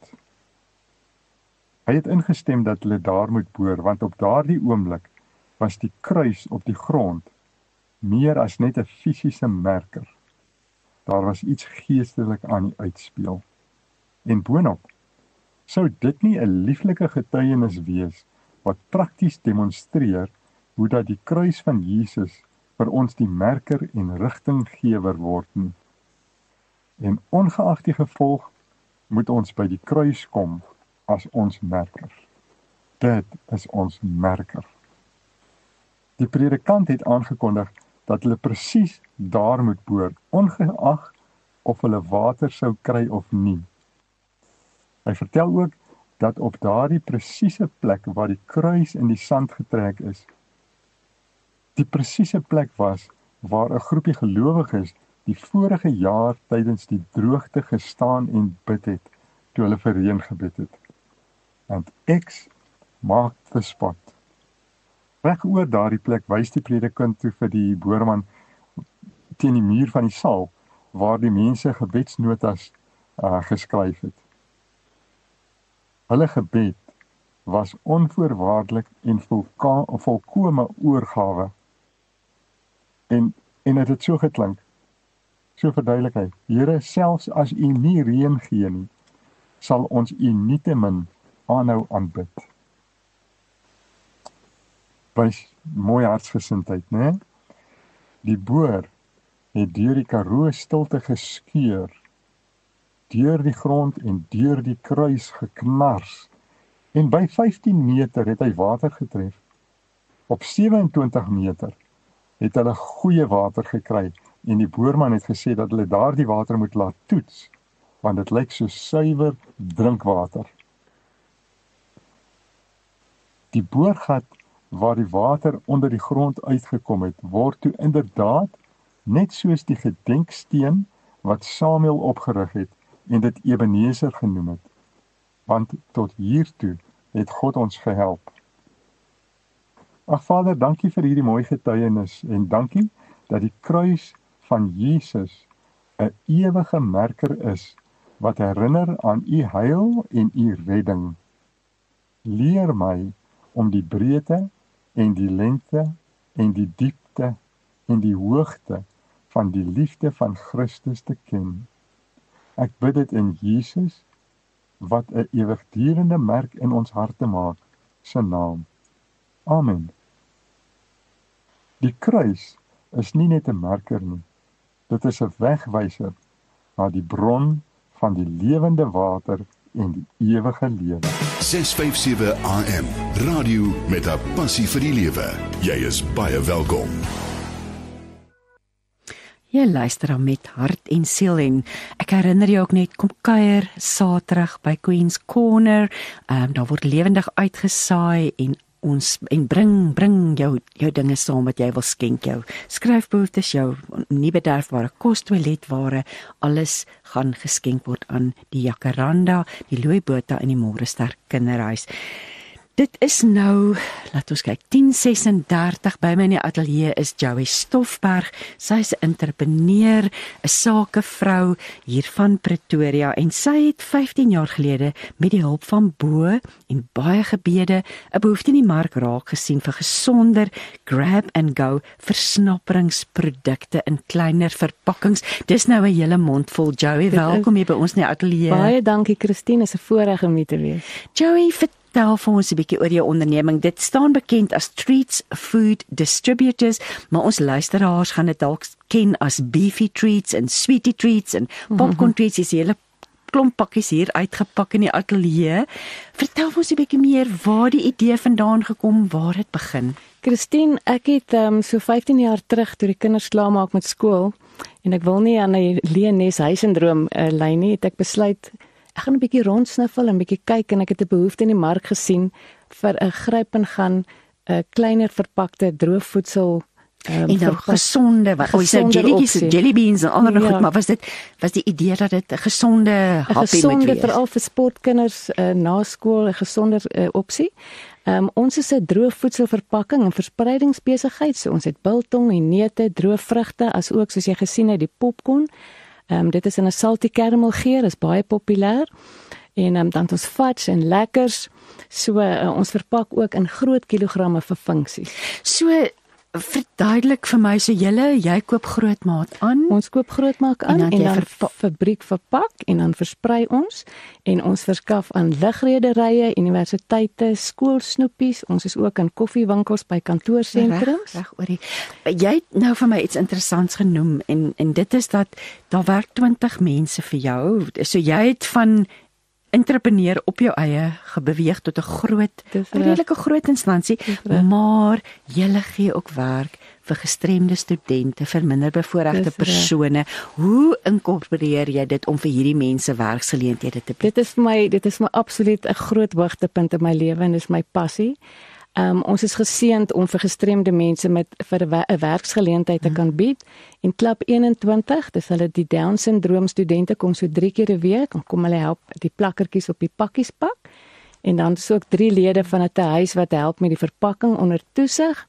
Hy het ingestem dat hulle daar moet boor, want op daardie oomblik was die kruis op die grond meer as net 'n fisiese merker. Daar was iets geestelik aan die uitspeel. En boonop, sou dit nie 'n lieflike getuienis wees wat prakties demonstreer hoe dat die kruis van Jesus vir ons die merker en rigtinggewer word nie. En ongeag die gevolg, moet ons by die kruis kom as ons merker. Dit is ons merker. Die predikant het aangekondig dat hulle presies daar moet boor, ongeag of hulle water sou kry of nie. Hy vertel ook dat op daardie presiese plek waar die kruis in die sand getrek is, die presiese plek was waar 'n groepie gelowiges die vorige jaar tydens die droogte gestaan en bid het, toe hulle vir reën gebid het. And X marked the spot. Reg oor daardie plek wys die predikant toe vir die boerman teen die muur van die saal, waar die mense gebedsnotas uh, geskryf het. Hulle gebed was onvoorwaardelik en volka, volkome oorgawe. En, en het het so geklink, so verduidelik hy, Here, selfs as U nie reën gee nie, sal ons U nietemin aanhou aanbid. Bys mooi hartsgesindheid, né? Die boer het deur die Karoo stilte geskeur, deur die grond en deur die kruis geknars, en by vyftien meter het hy water getref. Op sewe en twintig meter het hulle goeie water gekry, en die boerman het gesê dat hulle daardie water moet laat toets, want dit lyk so suiwer drinkwater. Die boorgat waar die water onder die grond uitgekom het, word toe inderdaad net soos die gedenksteen wat Samuel opgerig het en dit Ebenezer genoem het. Want tot hiertoe het God ons gehelp. Ag Vader, dankie vir hierdie mooi getuienis en dankie dat die kruis van Jesus 'n ewige merker is wat herinner aan U heil en U redding. Leer my om die breedte en die lengte en die diepte en die hoogte van die liefde van Christus te ken. Ek bid dit in Jesus, wat 'n ewigdurende merk in ons harte maak, se naam. Amen. Die kruis is nie net 'n merker nie. Dit is 'n wegwyser na die bron van die lewende water en die ewige lewe. ses vyf sewe A M, radio met 'n passie vir die lewe. Jy is baie welkom. Jy luister dan met hart en siel en ek herinner jou ook net, kom kuier Saterdag by Queen's Corner. Um, daar word lewendig uitgesaai en ons en bring bring jou jou dinge saam wat jy wil skenk, jou skryfboetes, jou nie bederfbare kos, toiletware, alles gaan geskenk word aan die Jacaranda, die Louis Botha en die Morester Kinderhuis. Dit is nou, laat ons kyk, tien sesendertig, by my in die ateljee is Joey Stoffberg. Sy is 'n entrepreneur, 'n sakevrou hier van Pretoria en sy het vyftien jaar gelede met die hulp van Bo en baie gebede 'n behoefte in die mark raak gesien vir gesonder grab-and-go versnapperingsprodukte in kleiner verpakkings. Dis nou 'n hele mond vol. Joey, welkom hier by ons in die ateljee. Baie dankie Christine, is 'n voorreg om hier te wees. Joey, vertel vir ons 'n bietjie oor jou onderneming. Dit staan bekend as Treats Food Distributors, maar ons luisteraars gaan dit dalk ken as Beefy Treats en Sweetie Treats en Popcorn mm-hmm. Treats. Is hele klomp pakkies hier uitgepak in die ateljee. Vertel vir ons 'n bietjie meer waar die idee vandaan gekom, waar dit begin. Christine, ek het um, so vyftien jaar terug toe die kinders klaar maak met skool en ek wil nie aan 'n Leones huisindroom uh, lei nie, het ek besluit ek gaan 'n bietjie rondsniffel en 'n bietjie kyk en ek het 'n behoefte in die mark gesien vir 'n gryp en gaan 'n kleiner verpakte droëvoedsel Um, En nou gesonde, wat ons sê jellies, jelly beans en ander ja. goed, maar was dit was die idee dat dit 'n gesonde happy moet wees? 'n Gesonde veral vir sportkinders uh, na skool 'n gesonder uh, opsie. Um, ons is 'n droë voedselverpakking en verspreidingsbesigheid. So ons het biltong en neute, droë vrugte, as ook soos jy gesien het die popcorn. Um, dit is in 'n salty caramel geur, is baie populêr. En um, dan het ons fudge en lekkers. So uh, ons verpak ook in groot kilogramme vir funksies. So verduidelik vir my, so julle, jy koop grootmaat aan. Ons koop grootmaat aan en dan, en dan verpa- fabriek verpak en dan versprei ons en ons verskaf aan ligrederye, universiteite, skoolsnoepies. Ons is ook in koffiewinkels by kantoorsentrums. Reg, oor die. Jy het nou vir my iets interessants genoem en en dit is dat daar werk twintig mense vir jou. So jy het van entrepreneur op jou eie gebeweeg tot 'n groot, 'n redelike groot instansie, maar jy gee ook werk vir gestremde studente, vir minderbevoorregte persone. Hoe inkorporeer jy dit om vir hierdie mense werksgeleenthede te bied? Dit is vir my, dit is my absoluut 'n groot hoogtepunt in my lewe en dis my passie. Um, ons is geseënd om vir gestremde mense met vir 'n werksgeleentheid te kan bied. En klub eenentwintig, dis hulle die Down syndroom studente kom so drie keer 'n week, dan kom hulle help die plakkertjies op die pakkies pak. En dan is ook drie lede van 'n huis wat help met die verpakking onder toesig.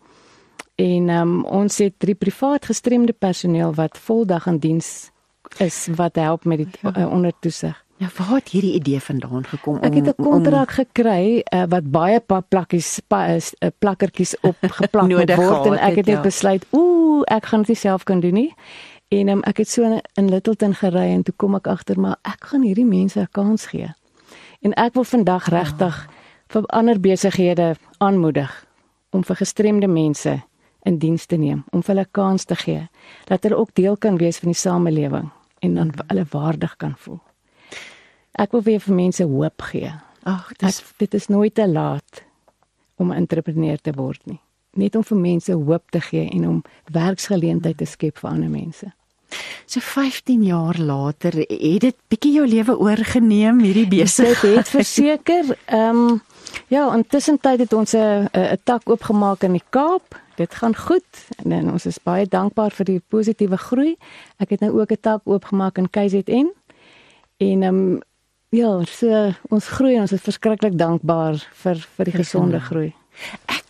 En um, ons het drie privaat gestremde personeel wat voldag in diens is wat help met die uh, onder toesig. Ja, waar het hierdie idee vandaan gekom om Ek het 'n kontrak gekry uh, wat baie pa plakkies pa, is, uh, plakkertjies opgeplak moet word en ek het net ja. besluit, ooh, ek gaan dit nie self kan doen nie. En um, ek het so in, in Littleton gery en toe kom ek agter maar ek gaan hierdie mense 'n kans gee. En ek wil vandag regtig oh. vir ander besighede aanmoedig om vir gestremde mense in diens te neem, om vir hulle 'n kans te gee dat hulle ook deel kan wees van die samelewing en dan mm. hulle waardig kan voel. Ek wil weer vir mense hoop gee. Ag, dis dit is nooit te laat om 'n entrepreneur te word nie. Net om vir mense hoop te gee en om werksgeleentheid te skep vir ander mense. So vyftien jaar later, het dit bietjie jou lewe oorgeneem hierdie besigheid? Dit het verseker. Ehm um, ja, intussen tyd het ons 'n 'n tak oopgemaak in die Kaap. Dit gaan goed en, en ons is baie dankbaar vir die positiewe groei. Ek het nou ook 'n tak oopgemaak in K Z N. En ehm um, ja, so ons groei en ons is verskriklik dankbaar vir vir die gesonde groei. Ek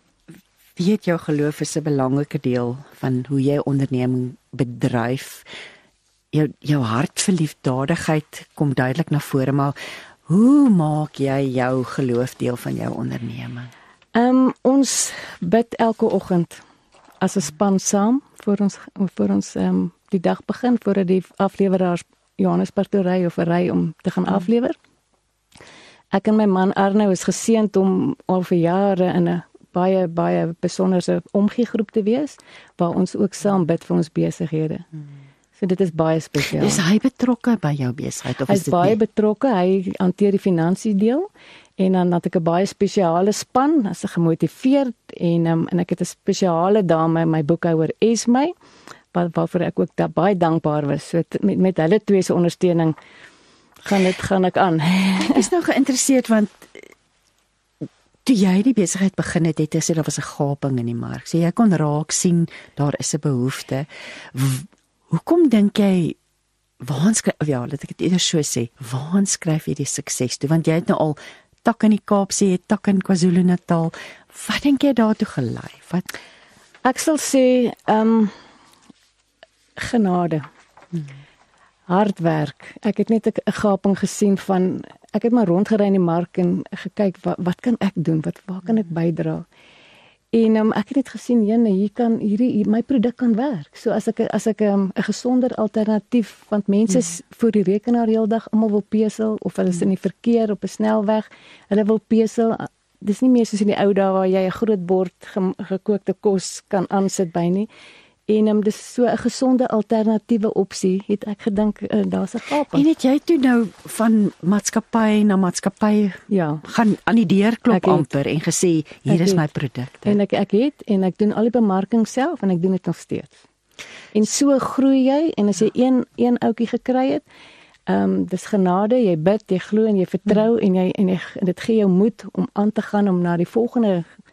weet jou geloof is 'n belangrike deel van hoe jy onderneming bedryf. Jou jou hart vir liefdadigheid kom duidelik na vore, maar hoe maak jy jou geloof deel van jou onderneming? Ehm um, ons bid elke oggend as 'n span saam voor ons voor ons ehm um, die dag begin voordat die afleweraars Johannesburg toe ry of ry om te gaan aflewer. Ek en my man Arno is geseënd om al vir jare in 'n baie baie besondere omgee-groep te wees waar ons ook saam bid vir ons besighede. Hmm. So dit is baie spesiaal. Is hy betrokke by jou besigheid of hy is dit dit baie nie? betrokke? Hy hanteer die finansies deel en dan het ek 'n baie spesiale span, as 'n gemotiveerd en um, en ek het 'n spesiale dame, my boekhouer Esmy, waar waarvoor ek ook da, baie dankbaar was. So t, met met hulle twee se ondersteuning gaan dit gaan ek aan. Ek is nou geïnteresseerd want toe jy die besigheid begin het, het jy sê daar was 'n gaping in die mark. So jy kon raak sien daar is 'n behoefte. W- hoekom dink jy waar skryf ja, laat ek dit eerder so sê, waar skryf jy die sukses toe? Want jy het nou al tak in die Kaap sê, jy het tak in KwaZulu-Natal. Wat dink jy daartoe gelei? Wat Ek sal sê ehm um, genade. Hmm. Hard werk. Ek het net 'n gaping gesien van ek het maar rondgery in die mark en gekyk wat wat kan ek doen? Wat waar kan ek bydra? En um, ek het net gesien jene hier kan hierdie hier, my produk kan werk. So as ek as ek 'n um, 'n gesonder alternatief want mense hmm. voor die rekenaar heeldag almal wil pesel of hulle is in die verkeer op 'n snelweg, hulle wil pesel. Dis nie meer soos in die ou dae waar jy 'n groot bord ge, gekookte kos kan aansit by nie. En um, dis so 'n gesonde alternatiewe opsie, het ek gedink uh, daar's 'n gaping. En het jy toe nou van maatskappy na maatskappy ja, gaan aan die deur klop amper en gesê hier is my produkte. En ek ek het en ek doen al die bemarking self en ek doen dit nog steeds. En so groei jy en as jy een een ouetjie gekry het, ehm um, dis genade, jy bid, jy glo en jy vertrou hmm. en jy en jy en dit gee jou moed om aan te gaan om na die volgende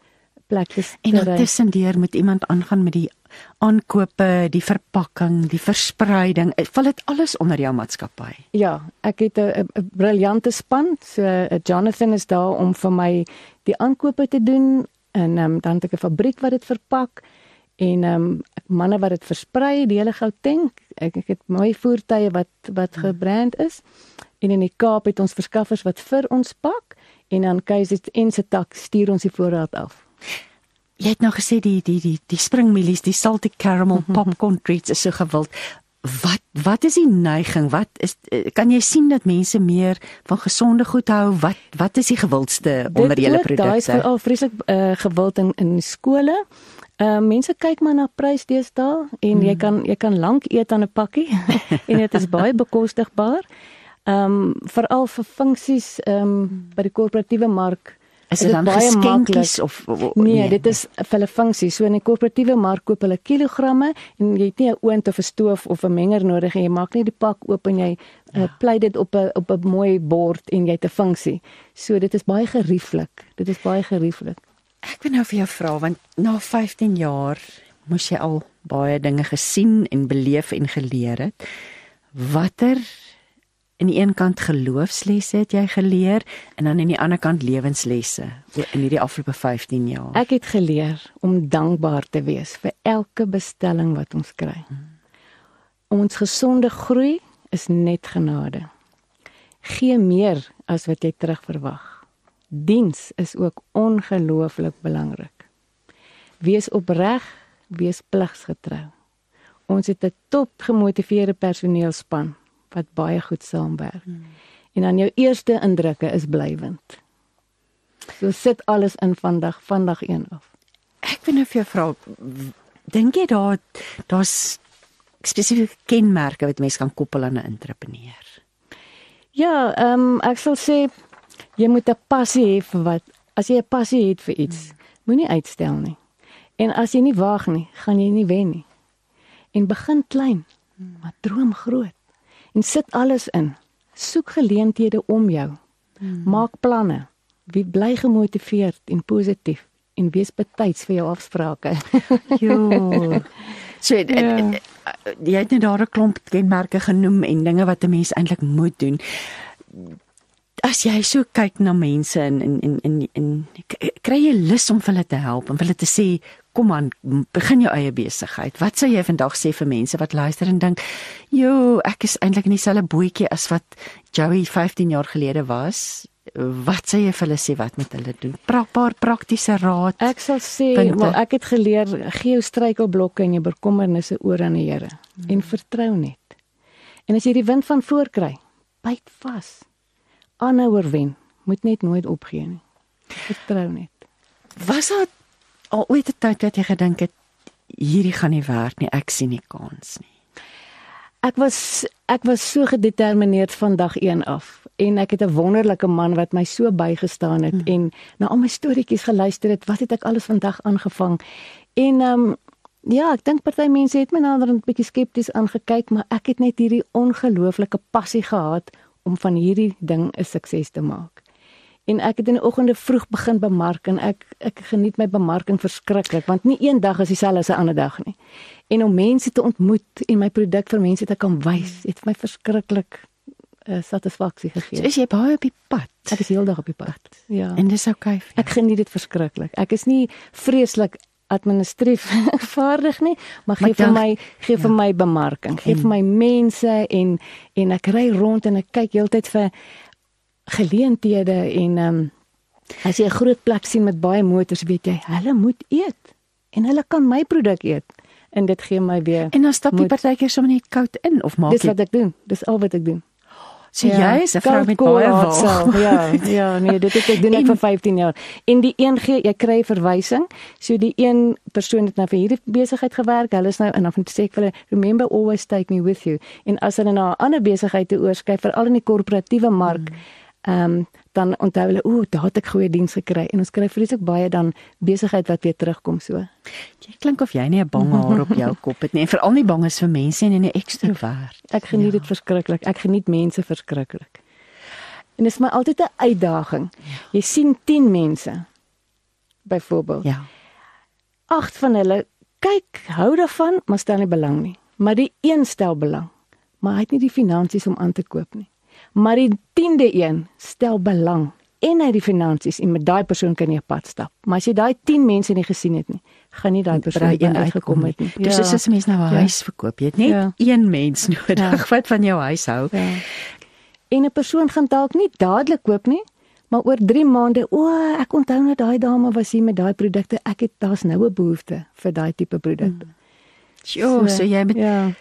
plek te En dan tussendeur moet iemand aangaan met die aankope, die verpakking, die verspreiding. Val dit alles onder jou maatskappy? Ja, ek het 'n briljante span. So uh, Jonathan is daar om vir my die aankope te doen en um, dan het ek 'n fabriek wat dit verpak en um, manne wat dit versprei, die hele Gauteng. Ek, ek het mooi voertuie wat wat gebrand is. En in die Kaap het ons verskaffers wat vir ons pak en dan Keis en se tak stuur ons die voorraad af. Jy het nou gesê die die die die springmielies, die salty caramel popcorn treats is so gewild. Wat wat is die neiging? Wat is kan jy sien dat mense meer van gesonde goed hou? Wat wat is die gewildste onder julle produkte? Dit is veral vreeslik uh, gewild in in skole. Uh, mense kyk maar na prys deesdae en mm. jy kan jy kan lank eet aan 'n pakkie en dit is baie bekostigbaar. Ehm um, veral vir funksies ehm um, by die korporatiewe mark. Is dit dan geskenkies of, of nee, nee, dit is vir hulle funksie. So in die korporatiewe mark koop hulle kilogramme en jy het nie 'n oond of 'n stoof of 'n menger nodig en jy maak net die pak oop en jy ja. uh, plei dit op 'n op 'n mooi bord en jy het 'n funksie. So dit is baie gerieflik. Dit is baie gerieflik. Ek wil nou vir jou vra want na vyftien jaar moes jy al baie dinge gesien en beleef en geleer het. Watter in die een kant geloofslesse het jy geleer en dan in die ander kant lewenslesse in hierdie afgelope vyftien jaar? Ek het geleer om dankbaar te wees vir elke bestelling wat ons kry. Hmm. Ons gesonde groei is net genade. Gee meer as wat jy terugverwag. Diens is ook ongelooflik belangrik. Wees opreg, wees pligsgetrou. Ons het 'n top gemotiveerde personeelspan wat baie goed saamwerk. Hmm. En dan jou eerste indrukke is blywend. So sit alles in vandag, vandag een af. Ek wil nou vir jou vra, dink jy daar daar's spesifieke kenmerke wat mense kan koppel aan 'n entrepreneur? Ja, ehm um, ek sal sê jy moet 'n passie hê vir wat. As jy 'n passie het vir iets, hmm. moenie uitstel nie. En as jy nie waag nie, gaan jy nie wen nie. En begin klein, hmm. maar droom groot. En sit alles in. Soek geleenthede om jou. Hmm. Maak planne. Wie bly gemotiveerd en positief en wees betyds vir jou afsprake. Jo. So ja. Jy het net daar 'n klomp kenmerke genoem en dinge wat 'n mens eintlik moet doen. As jy so kyk na mense en en en en, en kry jy lus om vir hulle te help en vir hulle te sê kom aan, begin jou eie besigheid. Wat sou jy vandag sê vir mense wat luister en dink, "Jo, ek is eintlik in dieselfde bootjie as wat Joey vyftien jaar gelede was." Wat sê jy vir hulle sê wat met hulle doen? Pra paar praktiese raad. Ek sal sê, wel ek het geleer, gee jou struikelblokke en jou bekommernisse oor aan die Here hmm. en vertrou net. En as jy die wind van voor kry, byt vas. Aanhou oorwen, moet net nooit opgee nie. Vertrou net. Was daar al ooit 'n tyd wat jy gedink het hierdie gaan nie werk nie, ek sien nie kans nie? Ek was ek was so gedetermineerd van dag een af en ek het 'n wonderlike man wat my so bygestaan het hmm. en na al my storieetjies geluister het, wat het ek alles vandag aangevang. En ehm um, ja, ek dink party mense het my naderhand 'n bietjie skepties aangekyk, maar ek het net hierdie ongelooflike passie gehad om van hierdie ding 'n sukses te maak. En ek het in die oggende vroeg begin bemark en ek ek geniet my bemarking verskriklik want nie een dag is dieselfde as 'n ander dag nie. En om mense te ontmoet en my produk vir mense te kan wys, het my verskriklik uh, satisfaksie gegee. So is jy baie op die pad. Ek is heeldag op die pad. Ja. En dis okay. Ek geniet dit verskriklik. Ek is nie vreeslik administratief vaardig nie, maar gee vir my gee vir ja. my bemarking, gee vir my mense en en ek ry rond en ek kyk heeltyd vir geleenthede en um, as jy 'n groot plek sien met baie motors, weet jy, hulle moet eet en hulle kan my produk eet en dit gee my weer. En dan stap jy partykeer sommer net koud in of maak dis wat ek doen. Dis al wat ek doen. So ja, jy is 'n vrou met baie waag. Ja, ja, nee, dit het ek doen ek en, vir vyftien jaar. En die een gee, jy kry verwysing. So die een persoon het nou vir hierdie besigheid gewerk. Hulle is nou en dan sê ek vir hulle, remember always take me with you. En as hulle na 'n ander besigheid toe oorskuif, veral in die korporatiewe mark, hmm. Ehm um, dan onthou hulle, o, daar het ek goeie diens gekry en ons kry vreeslik baie dan besigheid wat weer terugkom so. Jy klink of jy nie 'n bang haar op jou kop het nie en veral nie bang is vir mense en 'n ekstrovert. Ek, ek geniet dit ja. verskriklik. Ek geniet mense verskriklik. En dit is my altyd 'n uitdaging. Ja. Jy sien tien mense byvoorbeeld. Ja. agt van hulle kyk, hou daarvan, maar stel nie belang nie. Maar die een stel belang, maar hy het nie die finansies om aan te koop nie. Maar die tiende een stel belang en hy het die finansies en met daai persoon kan jy 'n pad stap. Maar as jy daai tien mense nie gesien het nie, gaan nie daai persoon by uitgekom het nie. Dis soos as 'n mens nou 'n Ja. huis verkoop, jy het net Ja. een mens nodig Ja. wat van jou huis hou. Ja. En 'n persoon gaan dalk nie dadelik koop nie, maar oor drie maande, o, ek onthou net daai dame was hier met daai produkte. Ek het daar's nou 'n behoefte vir daai tipe produkte. Jo, so jy met Ja.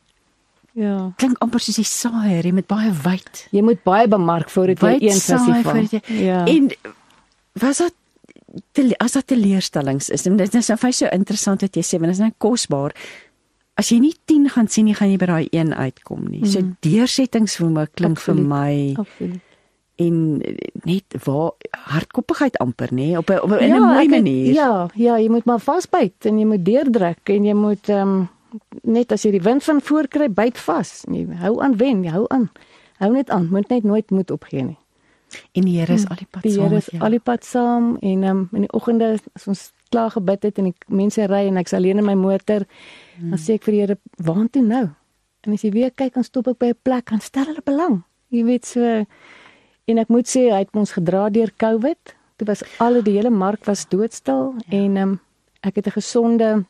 Ja. klink amper soos die saaier, jy met baie wyd. Jy moet baie bemark voordat jy Wyd een saai visie voordat val. jy- Ja. En was dat te, as dat teleurstellings is, en dit is nou vir my so interessant wat jy sê, want dit is nou kosbaar. As jy nie tien gaan sien nie, gaan jy by daai een uitkom nie. So deursettingsvermoë klink vir Absoluut. my Absoluut. en net waar hardkoppigheid amper nê, op 'n op 'n in 'n Ja, mooi ek het- manier. Ja, ja, jy moet maar vasbyt en jy moet deurdruk en jy moet ehm um, net as jy die wind van voor kry, byt vas. Jy hou aan wen, jy hou aan. Hou net aan, moet net nooit moed opgee nie. En die Here is al die pad Die saam Here met is jou. al die pad saam en ehm um, in die oggende as ons klaar gebid het en die mense ry en ek's alleen in my motor, Hmm. dan sê ek vir die Here, "Waartoe nou?" En as jy weer kyk, dan stop ek by 'n plek en stel hulle belang. Jy weet so. En ek moet sê hy het ons gedra deur COVID. Toe was al die hele mark was doodstil ja. en um, ek het 'n gesonde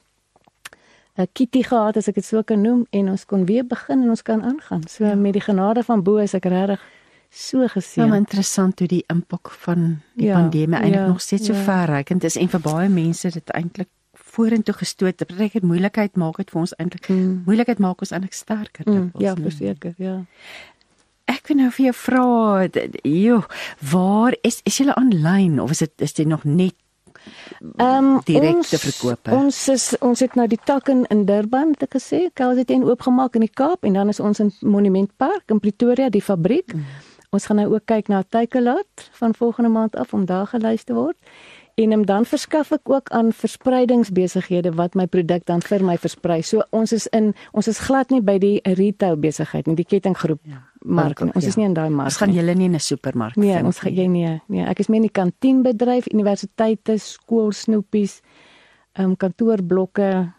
'n kitty gehad as ek dit so kan noem en ons kon weer begin en ons kan aangaan. So ja. Met die genade van bo is ek regtig so geseën. Ja, interessant hoe die impak van die Ja, pandemie eintlik ja, nog steeds so ja. verrykend is en vir baie mense dit eintlik vorentoe gestoot. Dit beteken moeilikheid maak dit vir ons eintlik Mm. moeilikheid maak ons eintlik sterker. Mm, dikwels, ja, nee. verseker, ja. Ek wil nou vir jou vra, d- d- joh, waar is is julle aanlyn of is dit is dit nog net Ehm direkte ons- verkope? Ons is ons het nou die tak in, in Durban, het ek gesê, K Z N oopgemaak in die Kaap en dan is ons in Monumentpark in Pretoria, die fabriek. Mm. Ons gaan nou ook kyk na Takealot van volgende maand af om daar gelys te word. En um, dan verskaf ek ook aan verspreidingsbesighede wat my produk dan vir my versprei. So ons is in ons is glad nie by die retail besigheid nie, die kettinggroep ja, mark nie. Ons ja. is nie in daai mark Ons gaan nie. julle nie in 'n supermark Nee, vind ons gaan nie. jy nee, nee. Ek is meer in die kantienbedryf, universiteite, skoolsnoepies, ehm um, kantoorblokke.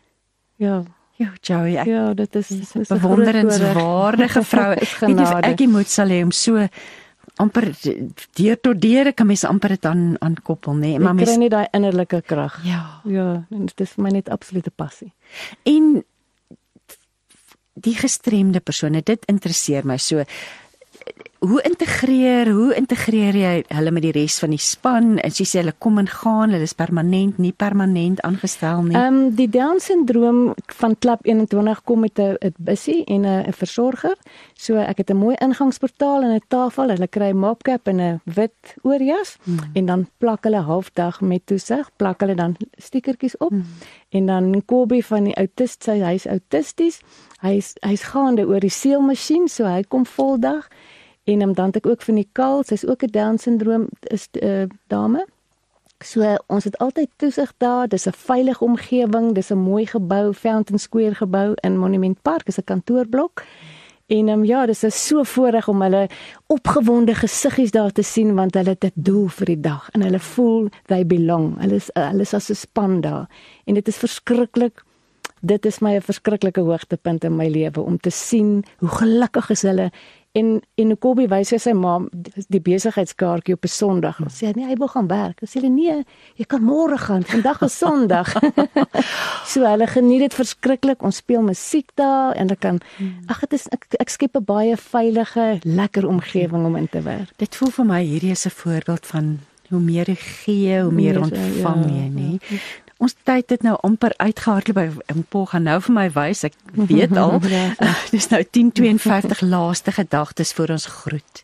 Ja, Jo, Joey, ek ja, dit is dit is 'n groot bewonderenswaardige vrou. Is Weet jy of genade. ek die moed sal hê om so amper deur tot deur kan mens amper dit aan aankoppel, nê? Nee. Maar Maar kry mens nie daai innerlike krag. ja, Ja, en dit is vir my net absolute passie. en die gestremde persone, dit interesseer my so. Hoe integreer, hoe integreer jy hulle met die res van die span? En jy sê hulle kom en gaan, hulle is permanent, nie permanent aangestel nie. Ehm um, die Down-sindroom van Klap eenentwintig kom met 'n 'n bussie en 'n 'n versorger. So ek het 'n mooi ingangsportaal en 'n tafel. Hulle kry 'n mopcap en 'n wit oorjas hmm. en dan plak hulle halfdag met toesig, plak hulle dan stiekertjies op. Hmm. En dan Kobie van die autist, sy hy's autisties. Hy's hy's gaande oor die seelmasjien, so hy kom voldag. En um, dan het ek ook van die Kaal, sy's ook 'n Down-sindroom is 'n uh, dame. So uh, ons het altyd toesig daar. Dis 'n veilige omgewing, dis 'n mooi gebou, Fountain Square gebou in Monumentpark, is 'n kantoorblok. En um, ja, dis is so voorreg om hulle opgewonde gesiggies daar te sien want hulle het 'n doel vir die dag en hulle voel they belong. Hulle is uh, hulle is as 'n span daar. En dit is verskriklik. Dit is my 'n verskriklike hoogtepunt in my lewe om te sien hoe gelukkig is hulle. En en Kobie wys sy sy ma die besigheidskaartjie op 'n Sondag. Sy sê nee, hy wil gaan werk. Sy sê nee, jy kan môre gaan. Vandag is Sondag. So hulle geniet dit verskriklik. Ons speel musiek daar en hulle kan ag dit is ek, ek skep 'n baie veilige, lekker omgewing om in te werk. Dit voel vir my hierdie is 'n voorbeeld van hoe meer jy gee, hoe meer Meer, ontvang ja, jy, nê? Ons tyd het nou amper uitgehardloop. En Paul gaan nou vir my wys. Ek weet al. Ja, Dis nou tien twee vyftig laaste gedagtes voor ons groet.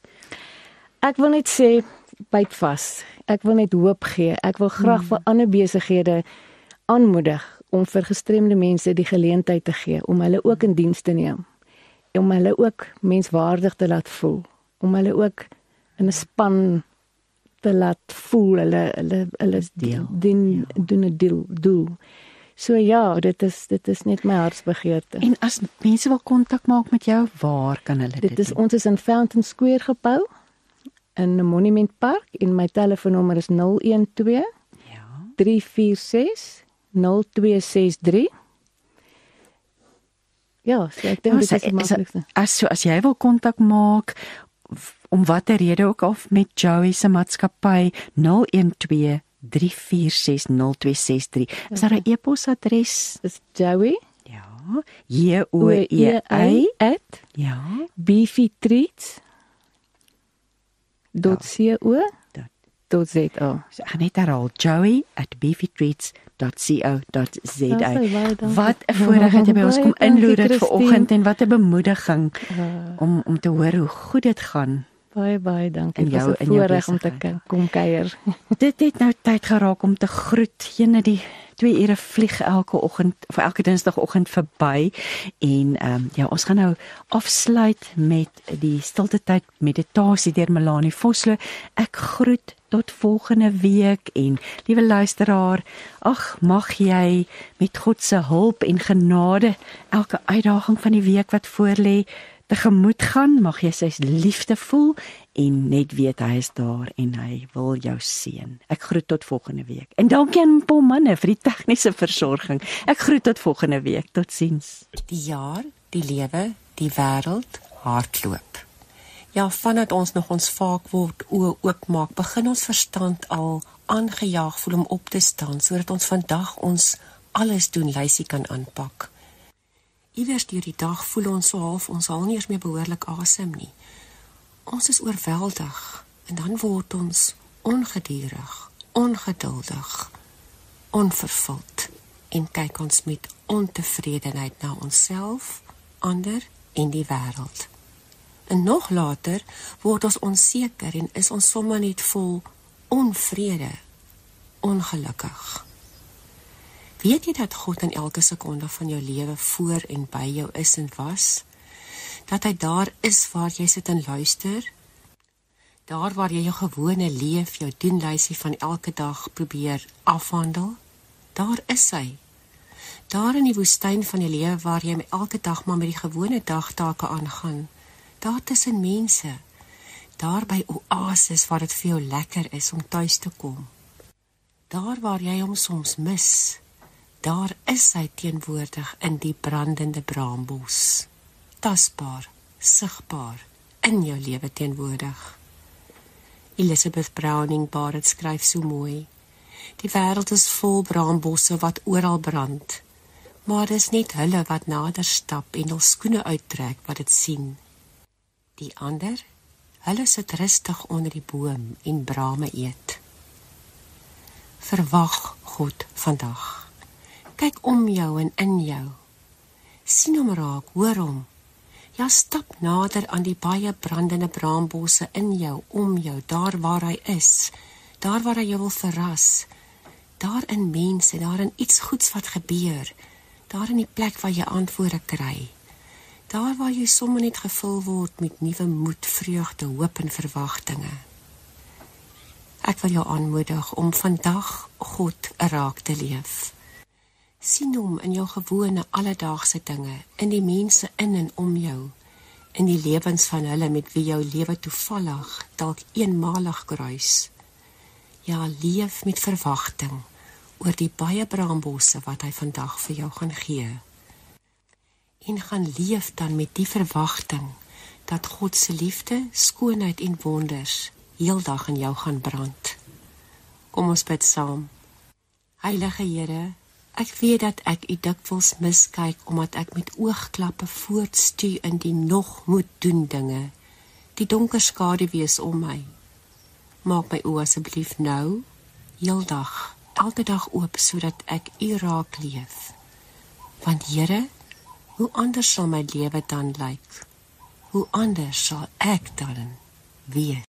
Ek wil net sê byt vas. Ek wil net hoop gee. Ek wil graag vir ander besighede aanmoedig om vir gestremde mense die geleentheid te gee om hulle ook in diens te neem. Om hulle ook menswaardig te laat voel. Om hulle ook in 'n span te laat voel. Hulle hulle hulle deel. doen doen 'n deel doel. So ja, dit is dit is net my hartsbegeerte. En as mense wil kontak maak met jou, waar kan hulle dit Dit is doen? ons is in Fountain Square gebou in 'n Monumentpark en my telefoonnommer is nul een twee Ja. drie vier ses nul twee ses drie. Ja, so ek dink Ja, dit so- is die is- maklikste. As so as jy wil kontak maak om watter rede ook of met Joey se maatskappy nul een twee drie vier ses nul twee ses drie. Is daar 'n e-posadres? Dis Joey Ja, J O E Y at ja, beefytreats dot co dot za. so ek gaan net herhaal Joey at beefytreats dot co dot za. Ja, sy, baie dankie. Wat 'n voorreg dat jy by ons kom Baie dankie, inloer dit Christine. vanoggend en wat 'n bemoediging om om te hoor hoe goed dit gaan. Baie baie dankie. In Dit was jou- 'n in jou voorreg om te besigheid. kan kom kuier. Dit het nou tyd geraak om te groet. Jene die twee ure vlieg elke oggend of elke dinsdagoggend verby en ehm um, ja, ons gaan nou afsluit met die stilte tyd meditasie deur Melanie Vosloo. Ek groet tot volgende week en liewe luisteraar, ag mag jy met God se hulp en genade elke uitdaging van die week wat voorlê tegemoet gaan, mag jy sy liefde voel en net weet hy is daar en hy wil jou seën. Ek groet tot volgende week. En dankie aan Paul Manne vir die tegniese versorging. Ek groet tot volgende week. Totsiens. Die jaar, die lewe, die wêreld hardloop. Ja, vandat ons nog ons vaakwoord oë oopmaak, begin ons verstand al aangejaag voel om op te staan, sodat ons vandag ons alles doen lysie kan aanpak. Iewers deur die dag voel ons so half, ons haal nie eens meer behoorlik asem nie. Ons is oorweldig en dan word ons ongedurig, ongeduldig, onvervuld en kyk ons met ontevredenheid na onsself, ander en die wêreld. En nog later word ons onseker en is ons sommer net vol onvrede, ongelukkig. Weet jy dat God in elke sekonde van jou lewe voor en by jou is en was? Dat hy daar is waar jy sit en luister? Daar waar jy jou gewone leef, jou doenlysie van elke dag probeer afhandel? Daar is hy. Daar in die woestyn van die lewe waar jy elke dag maar met die gewone dagtake aangaan. Daar tussen mense. Daar by oases waar dit vir jou lekker is om tuis te kom. Daar waar jy hom soms mis. Daar is hy teenwoordig in die brandende braambos. Tasbaar, sigbaar, in jou lewe teenwoordig. Elizabeth Browning Barrett skryf so mooi. Die wêreld is vol braambosse wat oral brand, maar dis net hulle wat nader stap en hul skoene uittrek wat dit sien. Die ander, hulle sit rustig onder die boom en brame eet. Verwag God vandag. Kyk om jou en in jou. Sien hom raak, hoor hom. Ja, stap nader aan die baie brandende braambosse in jou, om jou, daar waar hy is, daar waar hy jou wil verras, daar in mense, daar in iets goeds wat gebeur, daar in die plek waar jy antwoorde kry, daar waar jy sommer net gevul word met nuwe moed, vreugde, hoop en verwagtinge. Ek wil jou aanmoedig om vandag God raak te leef. Sien hom in jou gewone alledaagse dinge, in die mense in en om jou, in die lewens van hulle met wie jou lewe toevallig, dalk eenmalig kruis. Ja, leef met verwagting oor die baie braambosse wat hy vandag vir jou gaan gee. En gaan leef dan met die verwagting dat God se liefde, skoonheid en wonders heeldag in jou gaan brand. Kom ons bid saam. Heilige Here, ek weet dat ek u dikwels miskyk, omdat ek met oogklappe voortstuur in die nog moet doen dinge, die donker skaduwees om my. Maak my oë asseblief nou, heeldag, elke dag oop, sodat ek u raak leef. Want Here, hoe anders sal my lewe dan lyk? Hoe anders sal ek dan wees?